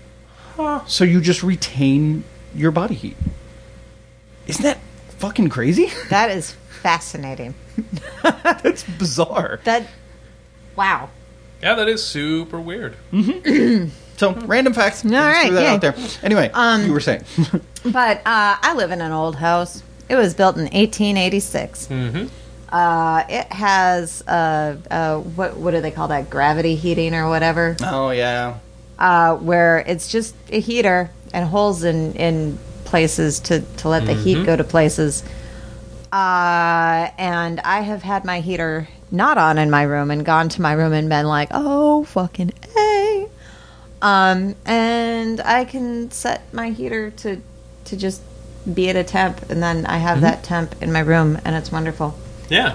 So you just retain your body heat. Isn't that fucking crazy? that is fascinating. That's bizarre. That. Wow. Yeah, that is super weird. So random facts. All right, threw that yay. out there. Anyway, Um, you were saying. But uh, I live in an old house. It was built in eighteen eighty-six. Mm-hmm. Uh, it has uh, uh, what what do they call that? Gravity heating or whatever. Oh yeah. Uh, where it's just a heater and holes in, in places to, to let the heat go to places. Uh, and I have had my heater not on in my room and gone to my room and been like, oh, fucking A. Um, and I can set my heater to, to just be at a temp, and then I have that temp in my room, and it's wonderful. Yeah.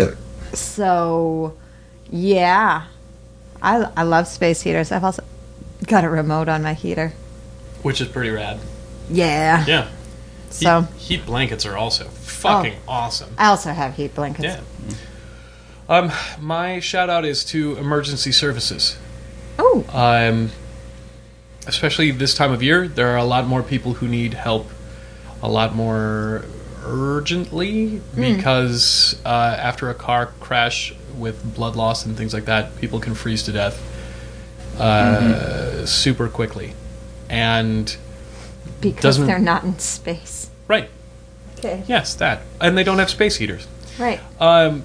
So, yeah. I, I love space heaters. I've also got a remote on my heater. Which is pretty rad. Yeah. Yeah. So, Heat, heat blankets are also fucking awesome. I also have heat blankets. Yeah. Um, my shout out is to emergency services. Oh, Um, especially this time of year, there are a lot more people who need help a lot more urgently because uh, after a car crash with blood loss and things like that, people can freeze to death uh, super quickly. And because doesn't- they're not in space. right, Okay. yes, that, and they don't have space heaters. Right. Um,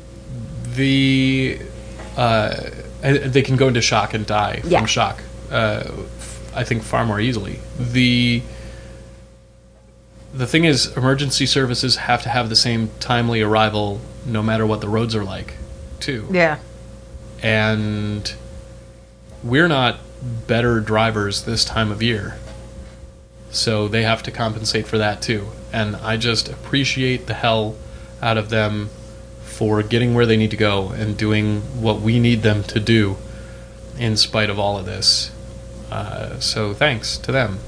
the uh, and they can go into shock and die Yeah. from shock. Uh, f- I think far more easily. The the thing is, emergency services have to have the same timely arrival, no matter what the roads are like, too. Yeah. And we're not better drivers this time of year, so they have to compensate for that too. And I just appreciate the hell out of them for getting where they need to go and doing what we need them to do in spite of all of this. Uh, so thanks to them.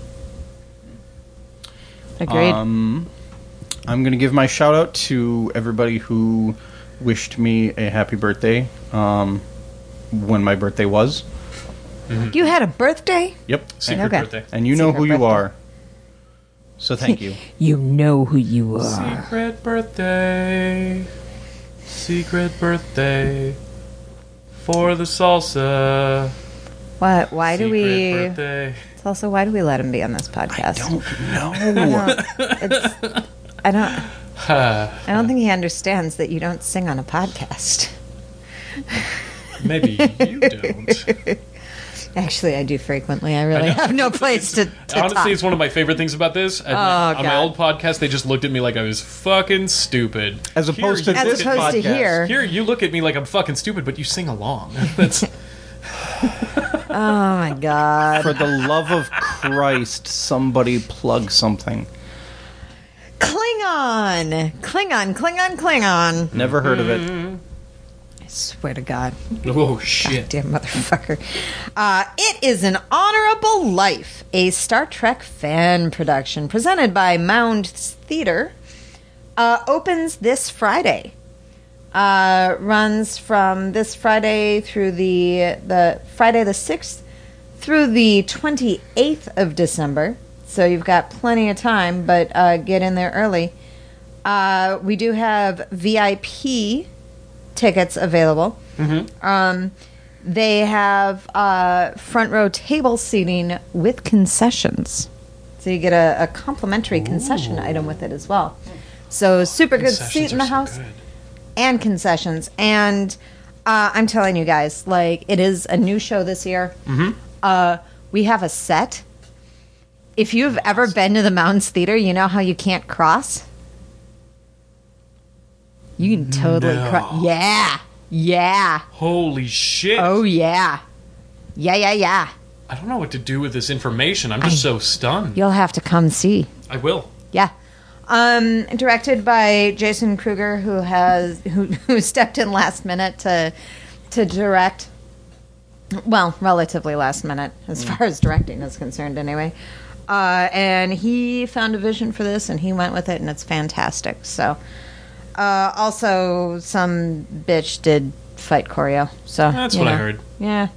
Agreed. Um, I'm going to give my shout out to everybody who wished me a happy birthday um, when my birthday was. you had a birthday? Yep. Secret Okay. birthday. And you know Secret who you birthday. are. So thank you. You know who you are. Secret birthday. Secret birthday. For the salsa. What? Why do Secret we? birthday. It's also why do we let him be on this podcast? Don't know. It's, I don't. I don't think he understands that you don't sing on a podcast. Maybe you don't. Actually, I do frequently. I really know. have no place to, to Honestly, talk. it's one of my favorite things about this. At my- Oh, on my God. old podcast, they just looked at me like I was fucking stupid. As opposed to you As this look at- opposed to podcast. here. Here, you look at me like I'm fucking stupid, but you sing along. That's Oh my god! For the love of Christ, somebody plug something. Klingon! Klingon, Klingon, Klingon. Never heard of it. I swear to God. Oh, shit. Damn motherfucker. Uh, it is an Honorable Life, a Star Trek fan production presented by Mound Theater. Uh, opens this Friday. Uh, runs from this Friday through the the Friday the sixth through the twenty-eighth of December. So you've got plenty of time, but uh, get in there early. Uh, we do have V I P tickets available. Mm-hmm. Um, they have uh, front row table seating with concessions. So you get a, a complimentary concession item with it as well. So super good seat in the house. Good. And concessions. And uh, I'm telling you guys, like, it is a new show this year. Mm-hmm. Uh, we have a set. If you've ever been to the Mountains Theater, you know how you can't cross? You can totally No. cross. Yeah. Yeah. Holy shit. Oh, yeah. Yeah, yeah, yeah. I don't know what to do with this information. I'm just I- so stunned. You'll have to come see. I will. Yeah. Um, directed by Jason Kruger, who has who, who stepped in last minute to to direct. Well, relatively last minute as far as directing is concerned, anyway. Uh, and he found a vision for this, and he went with it, and it's fantastic. So, uh, also some bitch did fight choreo. So That's you what I know. heard. Yeah.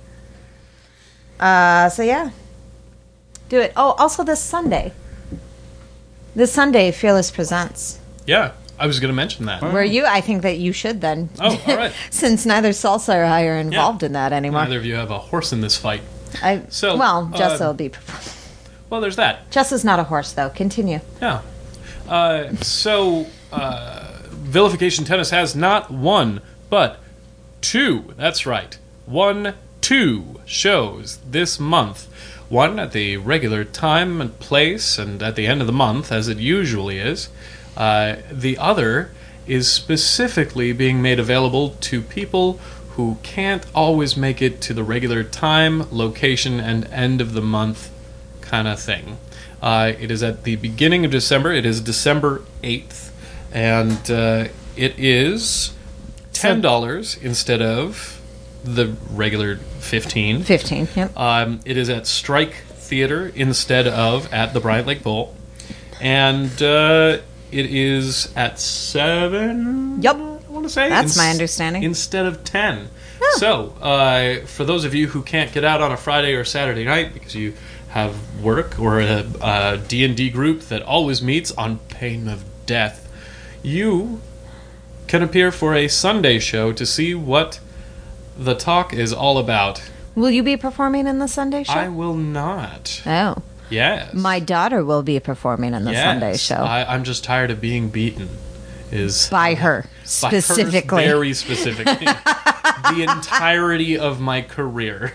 Uh, so yeah, do it. Oh, also this Sunday. This Sunday, Fearless Presents. Yeah, I was going to mention that. Where you, I think that you should then. Oh, all right. Since neither Salsa or I are involved in that anymore. Neither of you have a horse in this fight. I, So, well, Jessa uh, will be. Well, there's that. Jessa's not a horse, though. Continue. Yeah. Uh, so, uh, Vilification Tennis has not one, but two. That's right. One, two shows this month. One at the regular time and place and at the end of the month, as it usually is. Uh, the other is specifically being made available to people who can't always make it to the regular time, location, and end of the month kind of thing. Uh, it is at the beginning of December. It is December eighth. And uh, it is ten dollars instead of the regular fifteen. Fifteen. Yep. Um, it is at Strike Theater instead of at the Bryant Lake Bowl. And uh, it is at seven? Yep. I want to say. That's my understanding. Instead of ten. So, uh, for those of you who can't get out on a Friday or Saturday night because you have work or a, a D and D group that always meets on pain of death, you can appear for a Sunday show to see what the talk is all about. Will you be performing in the Sunday show? I will not. Oh. Yes. My daughter will be performing in the Yes. Sunday show. I, I'm just tired of being beaten. Is by her, by her specifically. very specifically. The entirety of my career.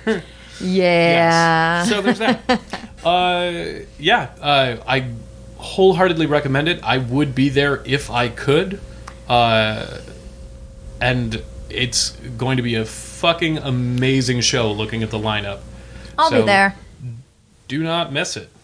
Yeah. Yes. So there's that. uh, yeah, uh, I wholeheartedly recommend it. I would be there if I could. Uh, and it's going to be a fucking amazing show looking at the lineup. I'll So be there. Do not miss it.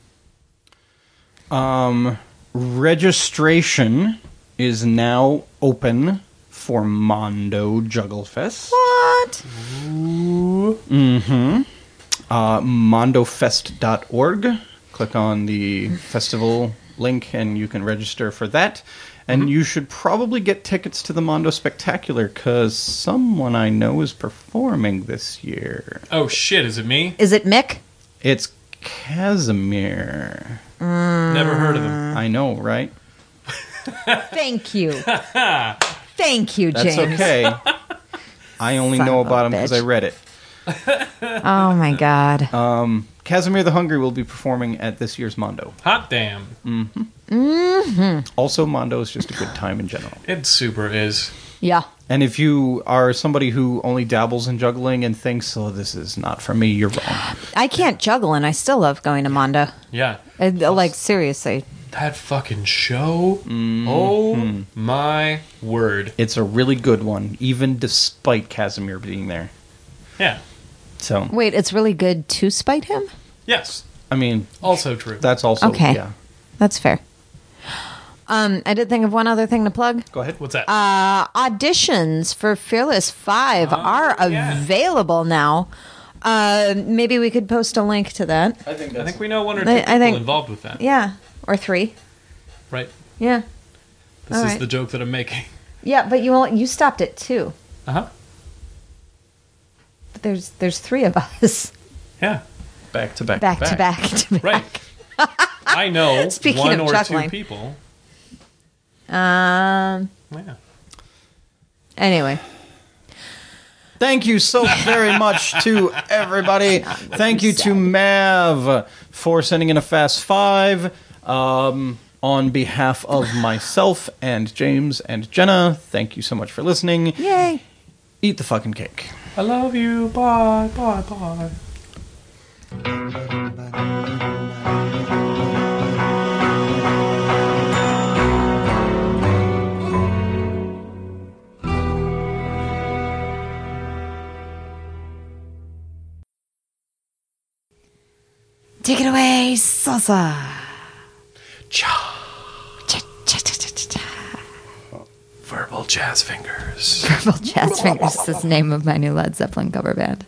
Um, registration is now open for Mondo Juggle Fest. What? Mm-hmm. Uh, mondofest dot org. Click on the festival link and you can register for that. And Mm-hmm. you should probably get tickets to the Mondo Spectacular because someone I know is performing this year. Oh shit, is it me? Is it Mick? It's Casimir. Never heard of him. I know, right? Thank you. Thank you, That's James. okay. I only Son know of a about him because I bitch. read it. Oh my God. Um, Casimir the Hungry will be performing at this year's Mondo. Hot damn. Also, Mondo is just a good time in general. It super is. Yeah. And if you are somebody who only dabbles in juggling and thinks, oh, this is not for me, you're wrong. I can't juggle, and I still love going to Mondo. Yeah. Uh, like, seriously. That fucking show. Oh my word. It's a really good one, even despite Casimir being there. Yeah. So, Wait, it's really good to spite him? Yes. I mean, Also true. that's also Okay. yeah. That's fair. Um, I did think of one other thing to plug. Go ahead. What's that? Uh, auditions for Fearless Five Oh, are yeah. available now. Uh, maybe we could post a link to that. I think I think we know one or two I- I people think- involved with that. Yeah, or three. Right? Yeah, This All is right. the joke that I'm making. yeah, but you only, you stopped at two. Uh huh. But there's there's three of us Yeah. back to back, back to back to back. Right. I know Speaking one of or chuckling. two people. Um. Yeah. Anyway, Thank you so very much to everybody. Thank you to Mav for sending in a Fast Five. Um, on behalf of myself and James and Jenna, thank you so much for listening. yay! Eat the fucking cake. I love you. Bye. Bye. Bye. Take it away, salsa. Cha. Cha, cha, cha, cha, cha, cha. Verbal jazz fingers. Purple Jazz Fingers is the name of my new Led Zeppelin cover band.